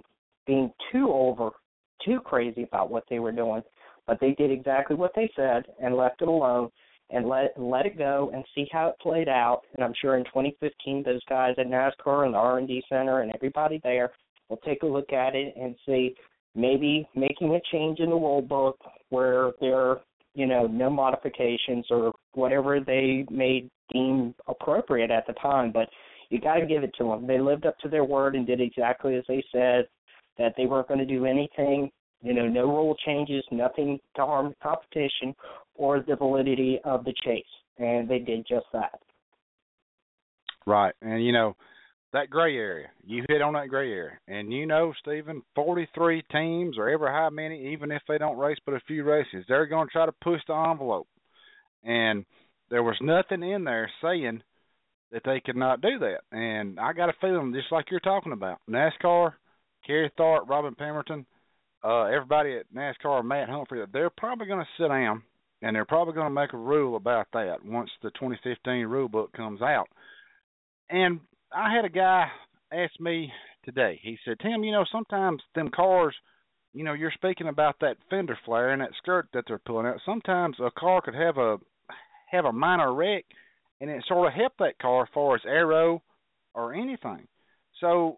too crazy about what they were doing, but they did exactly what they said and left it alone and let it go and see how it played out. And I'm sure in 2015, those guys at NASCAR and the R&D Center and everybody there will take a look at it and see maybe making a change in the rule book where there are, no modifications or whatever they may deem appropriate at the time. But you got to give it to them. They lived up to their word and did exactly as they said, that they weren't going to do anything, no rule changes, nothing to harm the competition or the validity of the chase. And they did just that. Right. And, that gray area, you hit on that gray area. And, Stephen, 43 teams or ever how many, even if they don't race but a few races, they're going to try to push the envelope. And there was nothing in there saying that they could not do that. And I got a feeling, just like you're talking about, NASCAR, Kerry Tharp, Robin Pemberton, everybody at NASCAR, Matt Humphrey, they're probably going to sit down and they're probably going to make a rule about that once the 2015 rule book comes out. And I had a guy ask me today, he said, Tim, sometimes them cars, you're speaking about that fender flare and that skirt that they're pulling out. Sometimes a car could have a minor wreck and it sort of helped that car as far as aero or anything. So,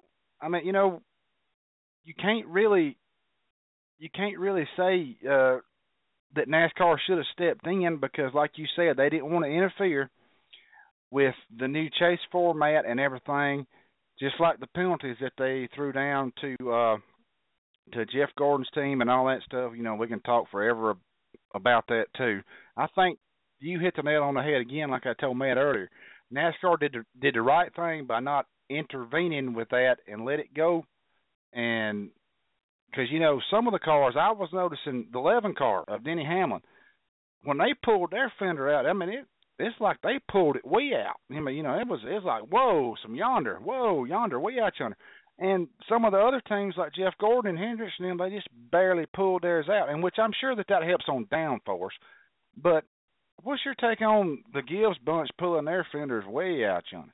you can't really say that NASCAR should have stepped in because, like you said, they didn't want to interfere with the new chase format and everything, just like the penalties that they threw down to Jeff Gordon's team and all that stuff. We can talk forever about that too. I think you hit the nail on the head again, like I told Matt earlier. NASCAR did the right thing by not intervening with that and let it go. And because, some of the cars, I was noticing the 11 car of Denny Hamlin, when they pulled their fender out, it's like they pulled it way out. It was like, whoa, yonder, way out yonder. And some of the other teams like Jeff Gordon and Hendrickson, they just barely pulled theirs out, and which I'm sure that helps on downforce. But what's your take on the Gibbs bunch pulling their fenders way out yonder?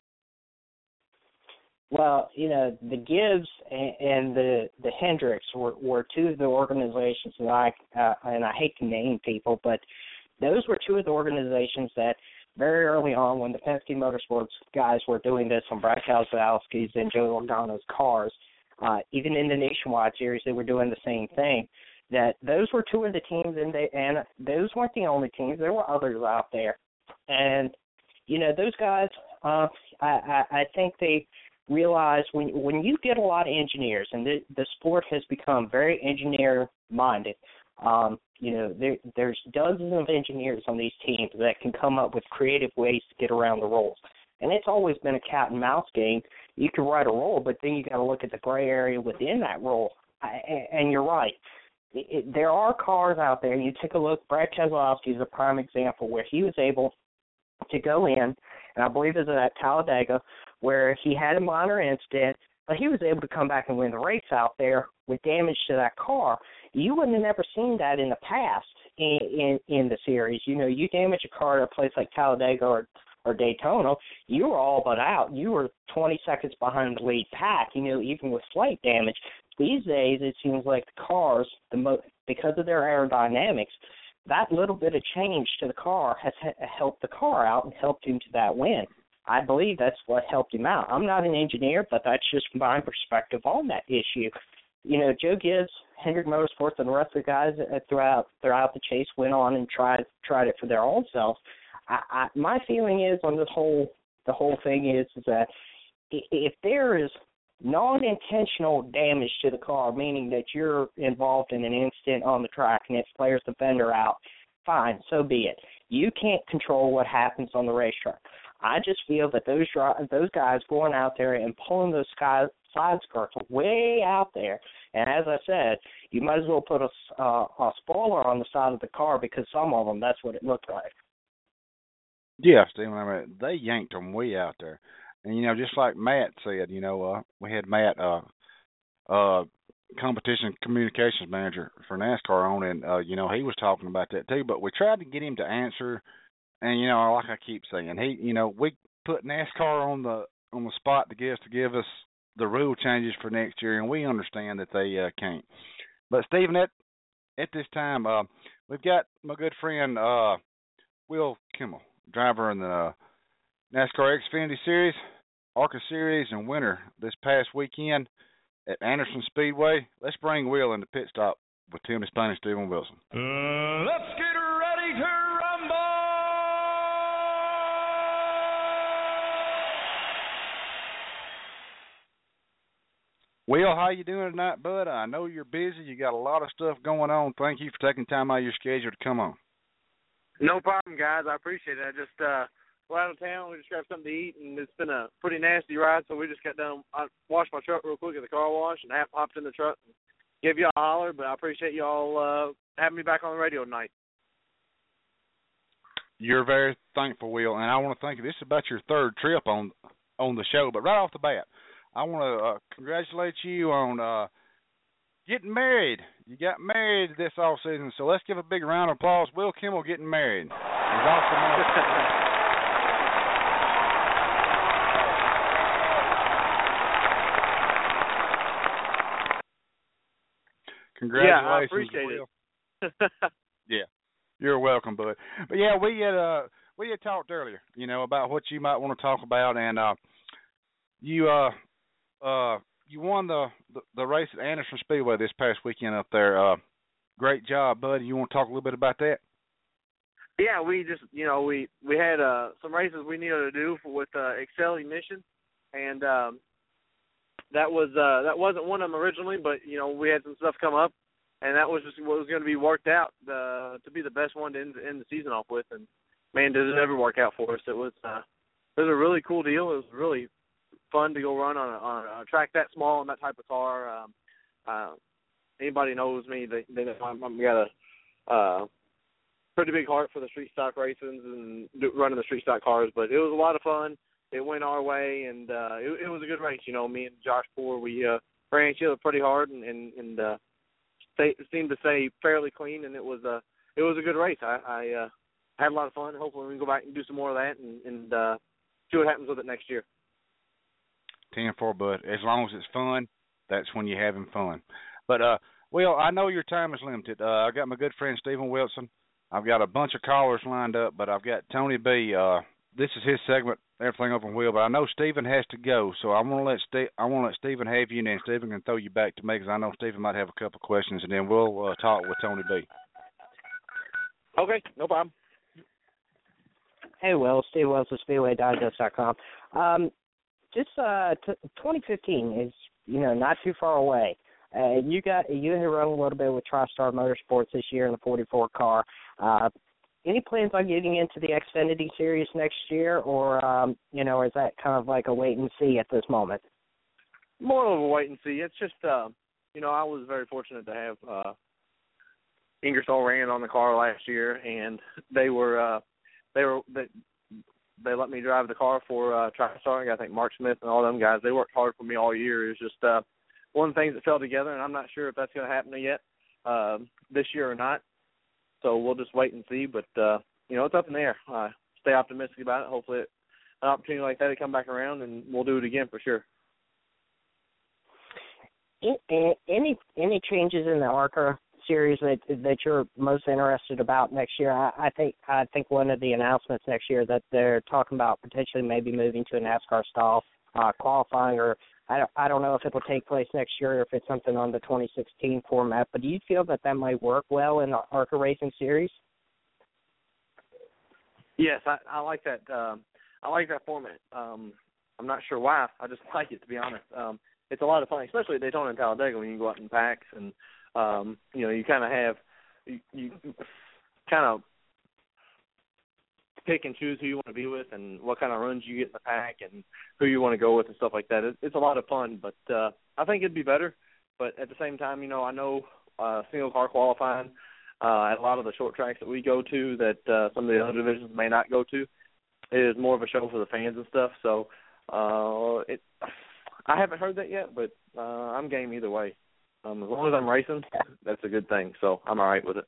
Well, the Gibbs and the Hendricks were two of the organizations that and I hate to name people, but those were two of the organizations that very early on when the Penske Motorsports guys were doing this on Brad Keselowski's and Joe Logano's cars, even in the Nationwide Series, they were doing the same thing. That those were two of the teams, and those weren't the only teams. There were others out there. And, those guys, I think they realize when you get a lot of engineers, and the sport has become very engineer-minded, There's dozens of engineers on these teams that can come up with creative ways to get around the rules. And it's always been a cat and mouse game. You can write a rule, but then you got to look at the gray area within that rule. And you're right. There are cars out there. You take a look. Brad Keselowski is a prime example where he was able to go in, and I believe it was at Talladega, where he had a minor incident, but he was able to come back and win the race out there with damage to that car. You wouldn't have never seen that in the past in the series. You damage a car at a place like Talladega or Daytona, you were all but out. You were 20 seconds behind the lead pack, even with slight damage. These days, it seems like the cars, because of their aerodynamics, that little bit of change to the car has helped the car out and helped him to that win. I believe that's what helped him out. I'm not an engineer, but that's just my perspective on that issue. Joe Gibbs, Hendrick Motorsports, and the rest of the guys throughout the chase went on and tried it for their own selves. My feeling is on the whole thing is that if there is non-intentional damage to the car, meaning that you're involved in an incident on the track and it flares the fender out, fine, so be it. You can't control what happens on the racetrack. I just feel that those guys going out there and pulling those side skirts way out there, and as I said, you might as well put a spoiler on the side of the car because some of them, that's what it looked like. Yeah, Stephen, they yanked them way out there. And, just like Matt said, we had Matt, competition communications manager for NASCAR on, and, he was talking about that too, but we tried to get him to answer, and, like I keep saying, we put NASCAR on the spot to give us the rule changes for next year, and we understand that they can't. But, Stephen, at this time, we've got my good friend Will Kimmel, driver in the NASCAR Xfinity Series, ARCA Series, and winner this past weekend at Anderson Speedway. Let's bring Will in the pit stop with Tim Disspain and Steven Wilson. Let's get ready to rumble! Will, how you doing tonight, bud? I know you're busy. You got a lot of stuff going on. Thank you for taking time out of your schedule to come on. No problem, guys. I appreciate it. I just we're out of town. We just grabbed something to eat, and it's been a pretty nasty ride, so we just got done. I washed my truck real quick at the car wash and hopped in the truck and gave you a holler, but I appreciate you all having me back on the radio tonight. You're very thankful, Will, and I want to thank you. This is about your third trip on the show, but right off the bat, I want to congratulate you on getting married. You got married this off season, so let's give a big round of applause. Will Kimmel getting married. He's awesome. Congratulations. Yeah, I appreciate it. Yeah, you're welcome, bud. But yeah, we had talked earlier, about what you might want to talk about, and you won the race at Anderson Speedway this past weekend up there. Great job, buddy. You want to talk a little bit about that? Yeah, we just we had some races we needed to do with Excel Ignition, and that wasn't one of them originally, but we had some stuff come up, and that was just what was going to be worked out to be the best one to end the season off with. And man, did it ever work out for us! It was a really cool deal. It was really fun to go run on a track that small and that type of car. Anybody knows me, they know I've got a pretty big heart for the street stock races and running the street stock cars. But it was a lot of fun. It went our way, and it was a good race. Me and Josh Poore, we ran each other pretty hard and seemed to stay fairly clean, and it was a good race. I had a lot of fun. Hopefully we can go back and do some more of that and see what happens with it next year. 10-4, bud. As long as it's fun, that's when you're having fun. But, Will, I know your time is limited. I got my good friend Steven Wilson. I've got a bunch of callers lined up, but I've got Tony B. This is his segment, Everything Open Wheel, but I know Steven has to go, so I want to let Steven have you, and then Steven can throw you back to me because I know Steven might have a couple of questions, and then we'll talk with Tony B. Okay, no problem. Hey, Will, Steve Wilson, SpeedwayDigest.com. 2015 is, not too far away. You had run a little bit with TriStar Motorsports this year in the 44 car. Any plans on getting into the Xfinity Series next year, or is that kind of like a wait and see at this moment? More of a wait and see. It's just, I was very fortunate to have Ingersoll Rand on the car last year, and they let me drive the car for TriStar. I think Mark Smith and all them guys, they worked hard for me all year. It's just one of the things that fell together, and I'm not sure if that's going to happen yet this year or not. So we'll just wait and see. But, it's up in the air. Stay optimistic about it. Hopefully an opportunity like that to come back around, and we'll do it again for sure. Any changes in the ARCA series that you're most interested about next year? I think one of the announcements next year that they're talking about potentially maybe moving to a NASCAR style qualifying, or I don't know if it will take place next year or if it's something on the 2016 format. But do you feel that might work well in the ARCA Racing Series? Yes, I like that. I like that format. I'm not sure why. I just like it, to be honest. It's a lot of fun, especially at Daytona and Talladega when you go out in packs and you kind of have you kind of pick and choose who you want to be with and what kind of runs you get in the pack and who you want to go with and stuff like that. It's a lot of fun, but I think it'd be better. But at the same time, I know single car qualifying at a lot of the short tracks that we go to that some of the other divisions may not go to, it is more of a show for the fans and stuff. So I haven't heard that yet, but I'm game either way. As long as I'm racing, that's a good thing. So I'm all right with it.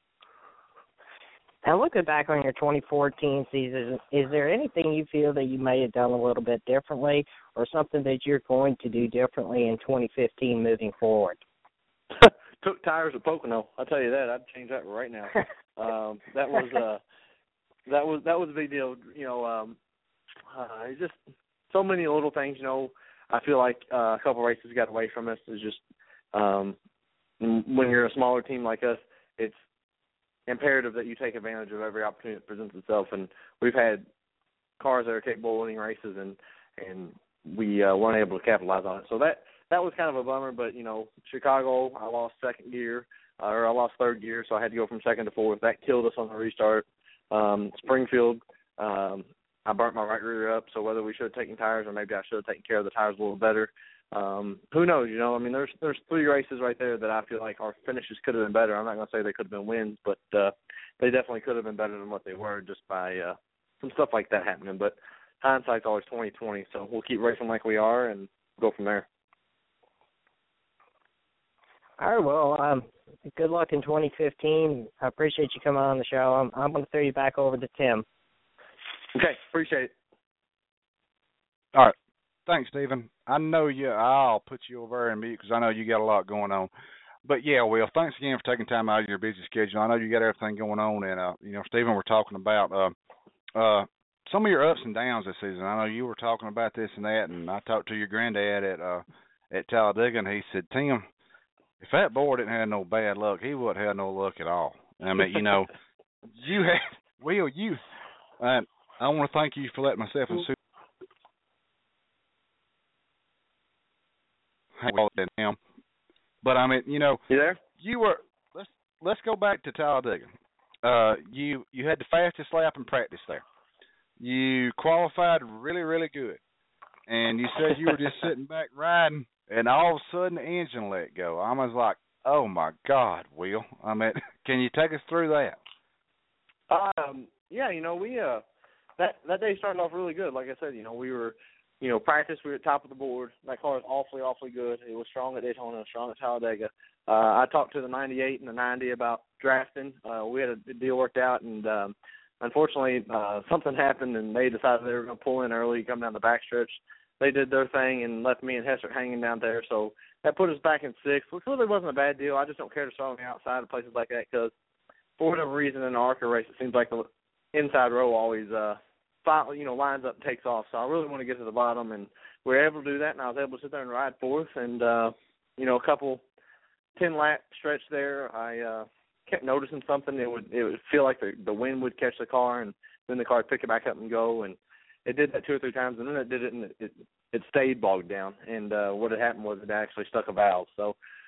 Now, looking back on your 2014 season, is there anything you feel that you may have done a little bit differently, or something that you're going to do differently in 2015 moving forward? Took tires at Pocono. I'll tell you that. I'd change that right now. That was a big deal. It's just so many little things. I feel like a couple races got away from us. It's just when you're a smaller team like us, it's imperative that you take advantage of every opportunity that presents itself. And we've had cars that are capable of winning races, and we weren't able to capitalize on it. So that was kind of a bummer. But Chicago, I lost third gear, so I had to go from second to fourth. That killed us on the restart. Springfield, I burnt my right rear up, so whether we should have taken tires or maybe I should have taken care of the tires a little better. Who knows, there's three races right there that I feel like our finishes could have been better. I'm not going to say they could have been wins, but they definitely could have been better than what they were just by some stuff like that happening. But hindsight's always 20/20, so we'll keep racing like we are and go from there. All right, well, good luck in 2015. I appreciate you coming on the show. I'm going to throw you back over to Tim. Okay, appreciate it. All right. Thanks, Stephen. I know I'll put you over and mute because I know you got a lot going on. But, yeah, Will, thanks again for taking time out of your busy schedule. I know you got everything going on. And, Stephen, we're talking about some of your ups and downs this season. I know you were talking about this and that, and I talked to your granddad at Talladega, and he said, Tim, if that boy didn't have no bad luck, he wouldn't have no luck at all. I mean, you had – Will, I want to thank you for letting myself and Sue him. But I mean, you there? You were. Let's go back to Talladega. You had the fastest lap in practice there. You qualified really, really good, and you said you were just sitting back riding, and all of a sudden the engine let go. I was like, oh my God, Will. I mean, can you take us through that? Yeah, we that day started off really good. Like I said, we were. Practice, we were at the top of the board. That car is awfully, awfully good. It was strong at Daytona, strong at Talladega. I talked to the 98 and the 90 about drafting. We had a deal worked out, and unfortunately, something happened, and they decided they were going to pull in early, come down the backstretch. They did their thing and left me and Hester hanging down there. So that put us back in sixth, which really wasn't a bad deal. I just don't care to start on the outside of places like that because for whatever reason in the ARCA race, it seems like the inside row always lines up and takes off. So I really want to get to the bottom, and we were able to do that, and I was able to sit there and ride fourth. And, a couple 10-lap stretch there, I kept noticing something. It would feel like the wind would catch the car, and then the car would pick it back up and go. And it did that 2 or 3 times, and then it did it, and it stayed bogged down. And what had happened was it actually stuck a valve. So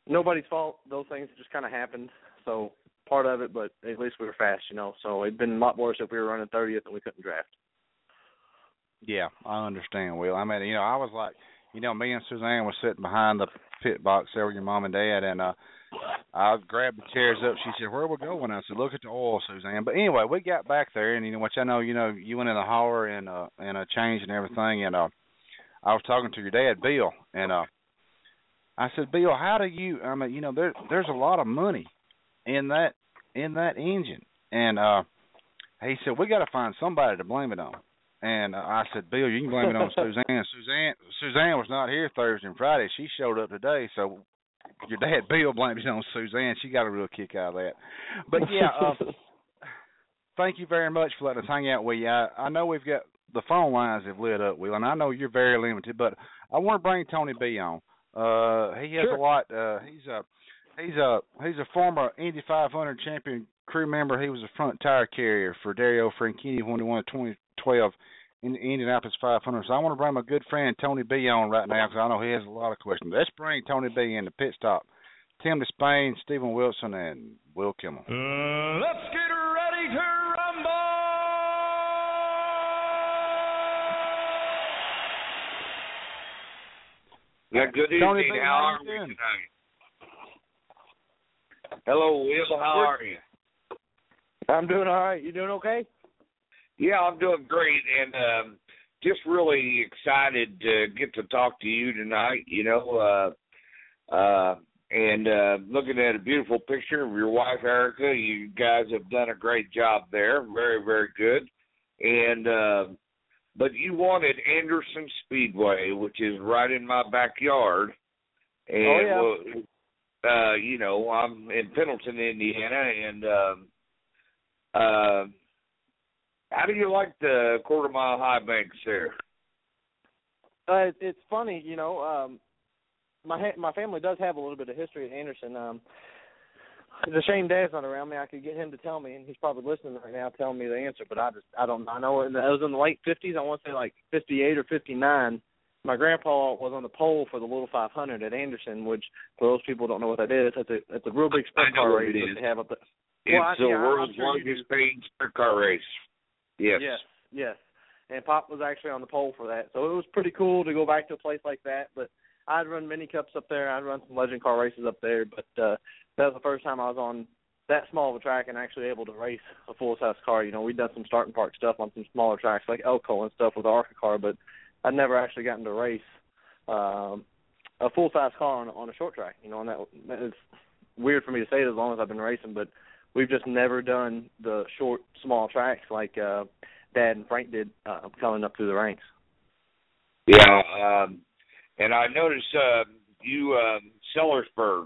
nobody's fault. Those things just kind of happened. So part of it, but at least we were fast, So it'd been a lot worse if we were running 30th and we couldn't draft. Yeah, I understand, Will. I mean, I was like, me and Suzanne was sitting behind the pit box there with your mom and dad, and I grabbed the chairs up. She said, "Where we going?" I said, "Look at the oil, Suzanne." But anyway, we got back there, and which I know, you went in the hauler and changed and everything, and I was talking to your dad, Bill, and I said, "Bill, how do you? I mean, there's a lot of money in that engine," and he said, "We got to find somebody to blame it on." And I said, "Bill, you can blame it on Suzanne. Suzanne was not here Thursday and Friday. She showed up today, so your dad, Bill, blamed it on Suzanne. She got a real kick out of that." But, yeah, thank you very much for letting us hang out with you. I know we've got the phone lines have lit up, Will, and I know you're very limited, but I want to bring Tony B on. He has a lot. He's a former Indy 500 champion crew member. He was a front tire carrier for Dario Franchitti when he won 2012 in the Indianapolis 500. So I want to bring my good friend Tony B on right now because I know he has a lot of questions. Let's bring Tony B in the pit stop. Tim Disspain, Stephen Wilson, and Will Kimmel. Let's get ready to rumble! Yeah, good evening. Tony B, how are we tonight? Hello, Will. How are you? I'm doing all right. You doing okay? Yeah, I'm doing great, and just really excited to get to talk to you tonight, and looking at a beautiful picture of your wife, Erica. You guys have done a great job there. Very, very good. And but you wanted Anderson Speedway, which is right in my backyard. And, I'm in Pendleton, Indiana, and how do you like the quarter-mile high banks there? It's funny, my family does have a little bit of history at Anderson. It's a shame Dad's not around me. I could get him to tell me, and he's probably listening right now telling me the answer, but I don't know. I know it was in the late 50s. I want to say like 58 or 59. My grandpa was on the pole for the Little 500 at Anderson, which, for those people who don't know what that is, it's a real big sprint car race that they have up there. It's the world's longest paying sprint car race. Yes. And Pop was actually on the pole for that. So it was pretty cool to go back to a place like that. But I'd run mini cups up there. I'd run some legend car races up there. But that was the first time I was on that small of a track and actually able to race a full-size car. We'd done some start and park stuff on some smaller tracks like Elko and stuff with the ARCA car, but I'd never actually gotten to race a full-size car on a short track. And that is weird for me to say it as long as I've been racing, but we've just never done the short, small tracks like Dad and Frank did coming up through the ranks. Yeah, and I noticed you Sellersburg.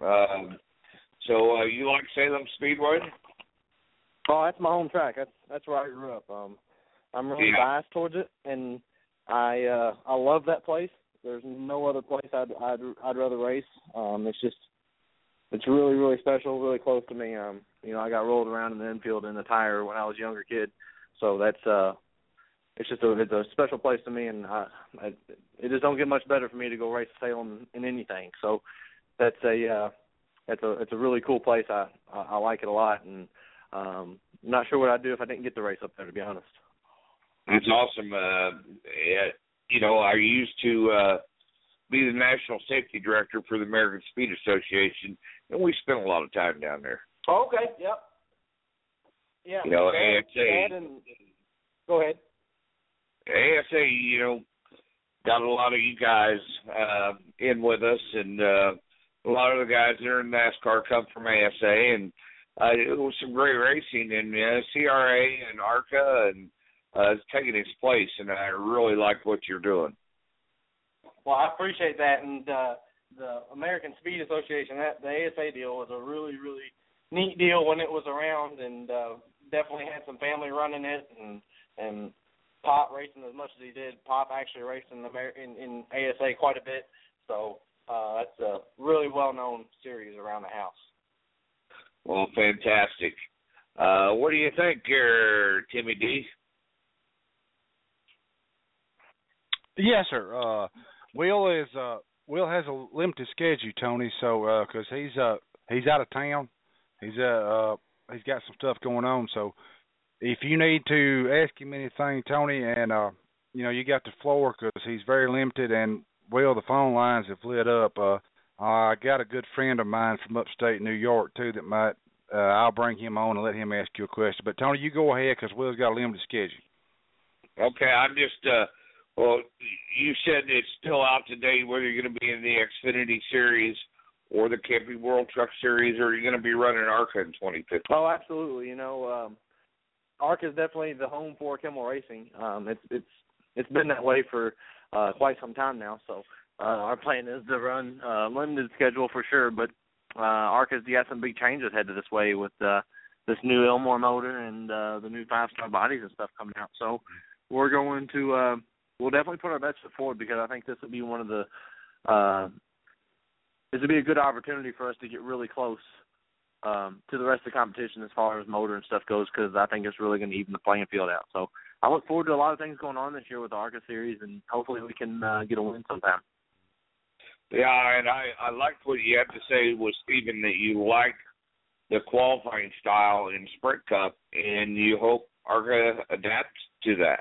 So you like Salem Speedway? Oh, that's my home track. That's where I grew up. I'm really biased towards it, and I love that place. There's no other place I'd rather race. It's really, really special, really close to me. I got rolled around in the infield in the tire when I was a younger kid, so that's it's a special place to me, and it just don't get much better for me to go race Salem in anything. So that's it's a really cool place. I like it a lot, and I'm not sure what I'd do if I didn't get to race up there, to be honest. It's awesome. I used to be the National Safety Director for the American Speed Association, and we spent a lot of time down there. Oh, okay, yep. Yeah. ASA. Go ahead. ASA, got a lot of you guys in with us, and a lot of the guys that are in NASCAR come from ASA, and it was some great racing, and CRA and ARCA, and it's taking its place, and I really like what you're doing. Well, I appreciate that, and the American Speed Association, the ASA deal was a really, really neat deal when it was around, and definitely had some family running it, and Pop racing as much as he did. Pop actually raced in ASA quite a bit, so that's a really well-known series around the house. Well, fantastic. What do you think here, Timmy D? Yes, sir. Will is Will has a limited schedule, Tony. So because he's out of town, he's got some stuff going on. So if you need to ask him anything, Tony, and you got the floor because he's very limited. And Will, the phone lines have lit up. I got a good friend of mine from upstate New York too that might. I'll bring him on and let him ask you a question. But Tony, you go ahead because Will's got a limited schedule. Okay, I'm just. Well, you said it's still out today whether you're going to be in the Xfinity Series or the Camping World Truck Series, or you're going to be running ARCA in 2015. Oh, absolutely. ARCA is definitely the home for Kimmel Racing. It's been that way for quite some time now. So our plan is to run limited schedule for sure, but ARCA's got some big changes headed this way with this new Elmore motor and the new 5-star bodies and stuff coming out. So we're going to we'll definitely put our best foot forward because I think this would be one of the this would be a good opportunity for us to get really close to the rest of the competition as far as motor and stuff goes, because I think it's really going to even the playing field out. So I look forward to a lot of things going on this year with the ARCA series, and hopefully we can get a win sometime. Yeah, and I liked what you had to say was, Stephen, that you like the qualifying style in Sprint Cup, and you hope ARCA adapts to that.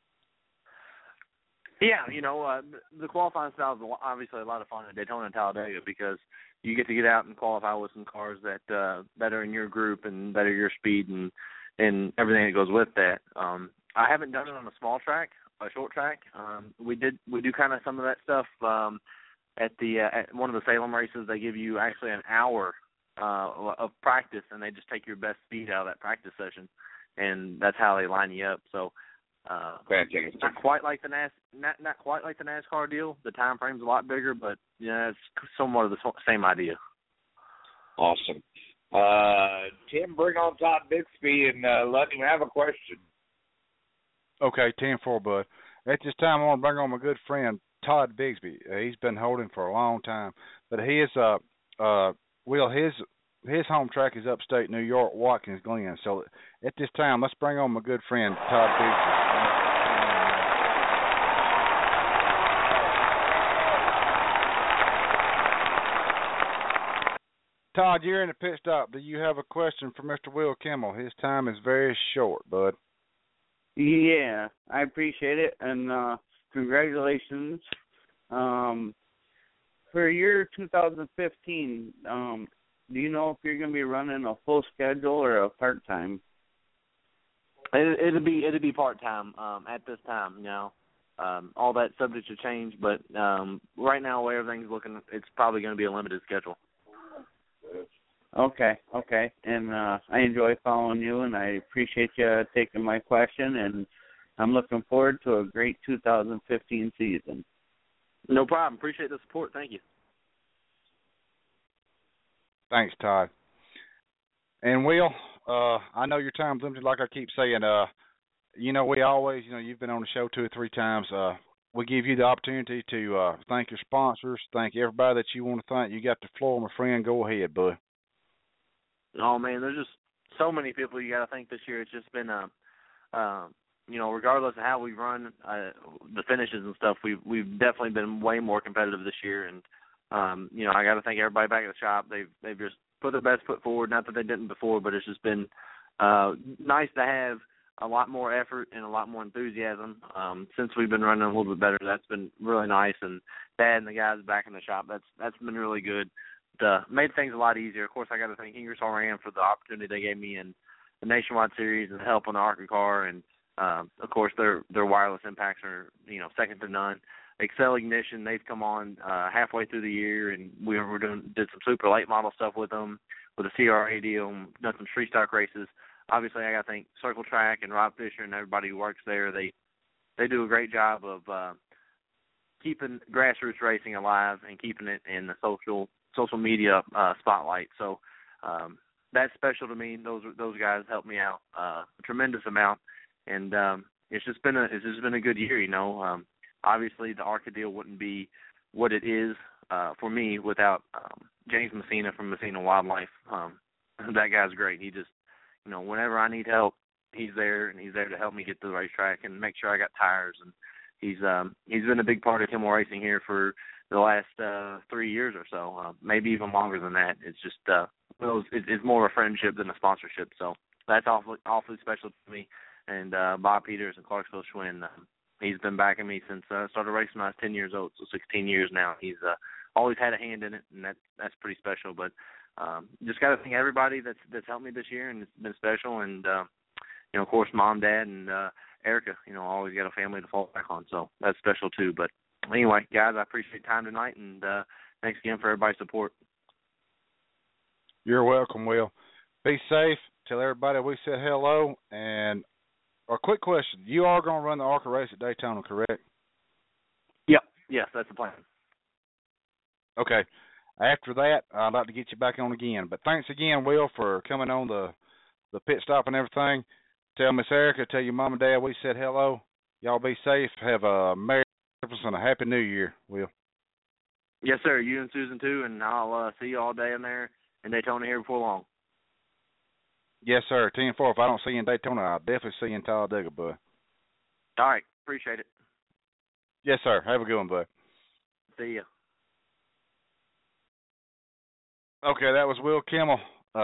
Yeah, the qualifying style is obviously a lot of fun at Daytona and Talladega because you get to get out and qualify with some cars that are in your group and that are your speed and everything that goes with that. I haven't done it on a small track, a short track. We do kind of some of that stuff at one of the Salem races. They give you actually an hour of practice, and they just take your best speed out of that practice session, and that's how they line you up. So. Not quite like the not quite like the NASCAR deal. The time frame's a lot bigger, but it's somewhat of the same idea. Awesome. Tim, bring on Todd Bixby and let him have a question. Okay, 10-4, bud. At this time, I want to bring on my good friend Todd Bixby. He's been holding for a long time, but his home track is upstate New York, Watkins Glen. So at this time, let's bring on my good friend Todd Bixby. Todd, you're in the pit stop. Do you have a question for Mr. Will Kimmel? His time is very short, bud. Yeah, I appreciate it, and congratulations. For year 2015, do you know if you're going to be running a full schedule or a part-time? It'll be part-time at this time. All that subject to change, but right now, where everything's looking, it's probably going to be a limited schedule. Okay, and I enjoy following you, and I appreciate you taking my question, and I'm looking forward to a great 2015 season. No problem. Appreciate the support. Thank you. Thanks, Todd. And Will, I know your time's limited, like I keep saying. We always, you've been on the show 2 or 3 times. We give you the opportunity to thank your sponsors, thank everybody that you want to thank. You got the floor, my friend. Go ahead, bud. Oh, man, there's just so many people you got to thank this year. It's just been, regardless of how we run the finishes and stuff, we've definitely been way more competitive this year. And, I got to thank everybody back at the shop. They've just put their best foot forward. Not that they didn't before, but it's just been nice to have a lot more effort and a lot more enthusiasm since we've been running a little bit better. That's been really nice. And Dad and the guys back in the shop, that's been really good. Made things a lot easier. Of course, I got to thank Ingersoll Rand for the opportunity they gave me in the Nationwide Series and help on the ARCA car. And, of course, their wireless impacts are, second to none. Excel Ignition, they've come on halfway through the year, and we did some super late model stuff with them, with the CRA deal, and done some street stock races. Obviously, I got to thank Circle Track and Rob Fisher and everybody who works there. They do a great job of keeping grassroots racing alive and keeping it in the social media spotlight. So that's special to me. Those guys helped me out a tremendous amount, and it's just been a good year. Obviously the ARCA deal wouldn't be what it is for me without James Messina from Messina Wildlife. That guy's great. He just, whenever I need help, he's there, and he's there to help me get to the racetrack and make sure I got tires. And he's been a big part of Kimmel Racing here for the last 3 years or so, maybe even longer than that. It's just it's more of a friendship than a sponsorship. So that's awfully special to me. And Bob Peters and Clarksville Schwinn, he's been backing me since I started racing when I was 10 years old, so 16 years now. He's always had a hand in it, and that's pretty special. But just got to thank everybody that's helped me this year, and it's been special. And of course, Mom, Dad, and Erica. Always got a family to fall back on, so that's special too. But anyway, guys, I appreciate your time tonight, and thanks again for everybody's support. You're welcome, Will. Be safe. Tell everybody we said hello. And a quick question: you are going to run the ARCA race at Daytona, correct? Yep. Yes, that's the plan. Okay. After that, I'd like to get you back on again. But thanks again, Will, for coming on the pit stop and everything. Tell Miss Erica, tell your mom and dad we said hello. Y'all be safe. Have a Merry Christmas and a Happy New Year, Will. Yes, sir. You and Susan, too, and I'll see you all day in there in Daytona here before long. Yes, sir. 10-4. If I don't see you in Daytona, I'll definitely see you in Talladega, bud. All right. Appreciate it. Yes, sir. Have a good one, bud. See ya. Okay, that was Will Kimmel.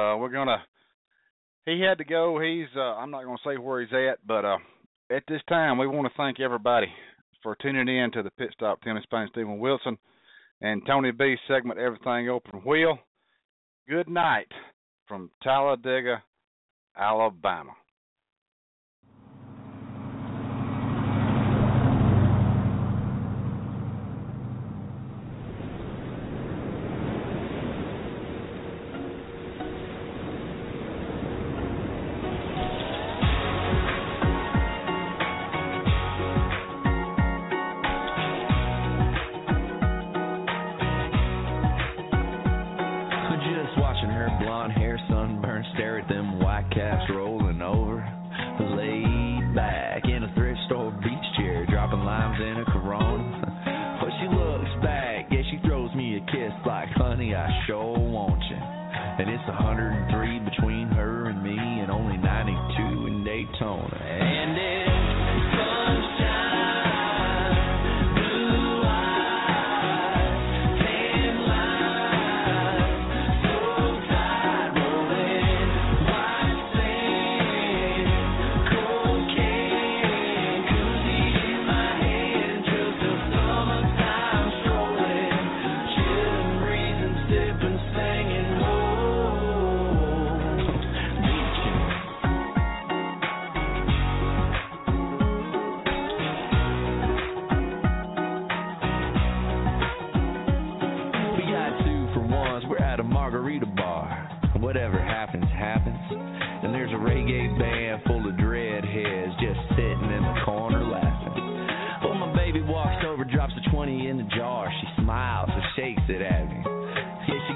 He had to go. I'm not going to say where he's at, but at this time, we want to thank everybody for tuning in to the Pit Stop. Tim Spain, Stephen Wilson, and Tony B's segment, Everything Open. Will, good night from Talladega, Alabama.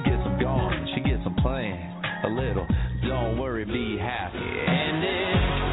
A little, don't worry, be happy. And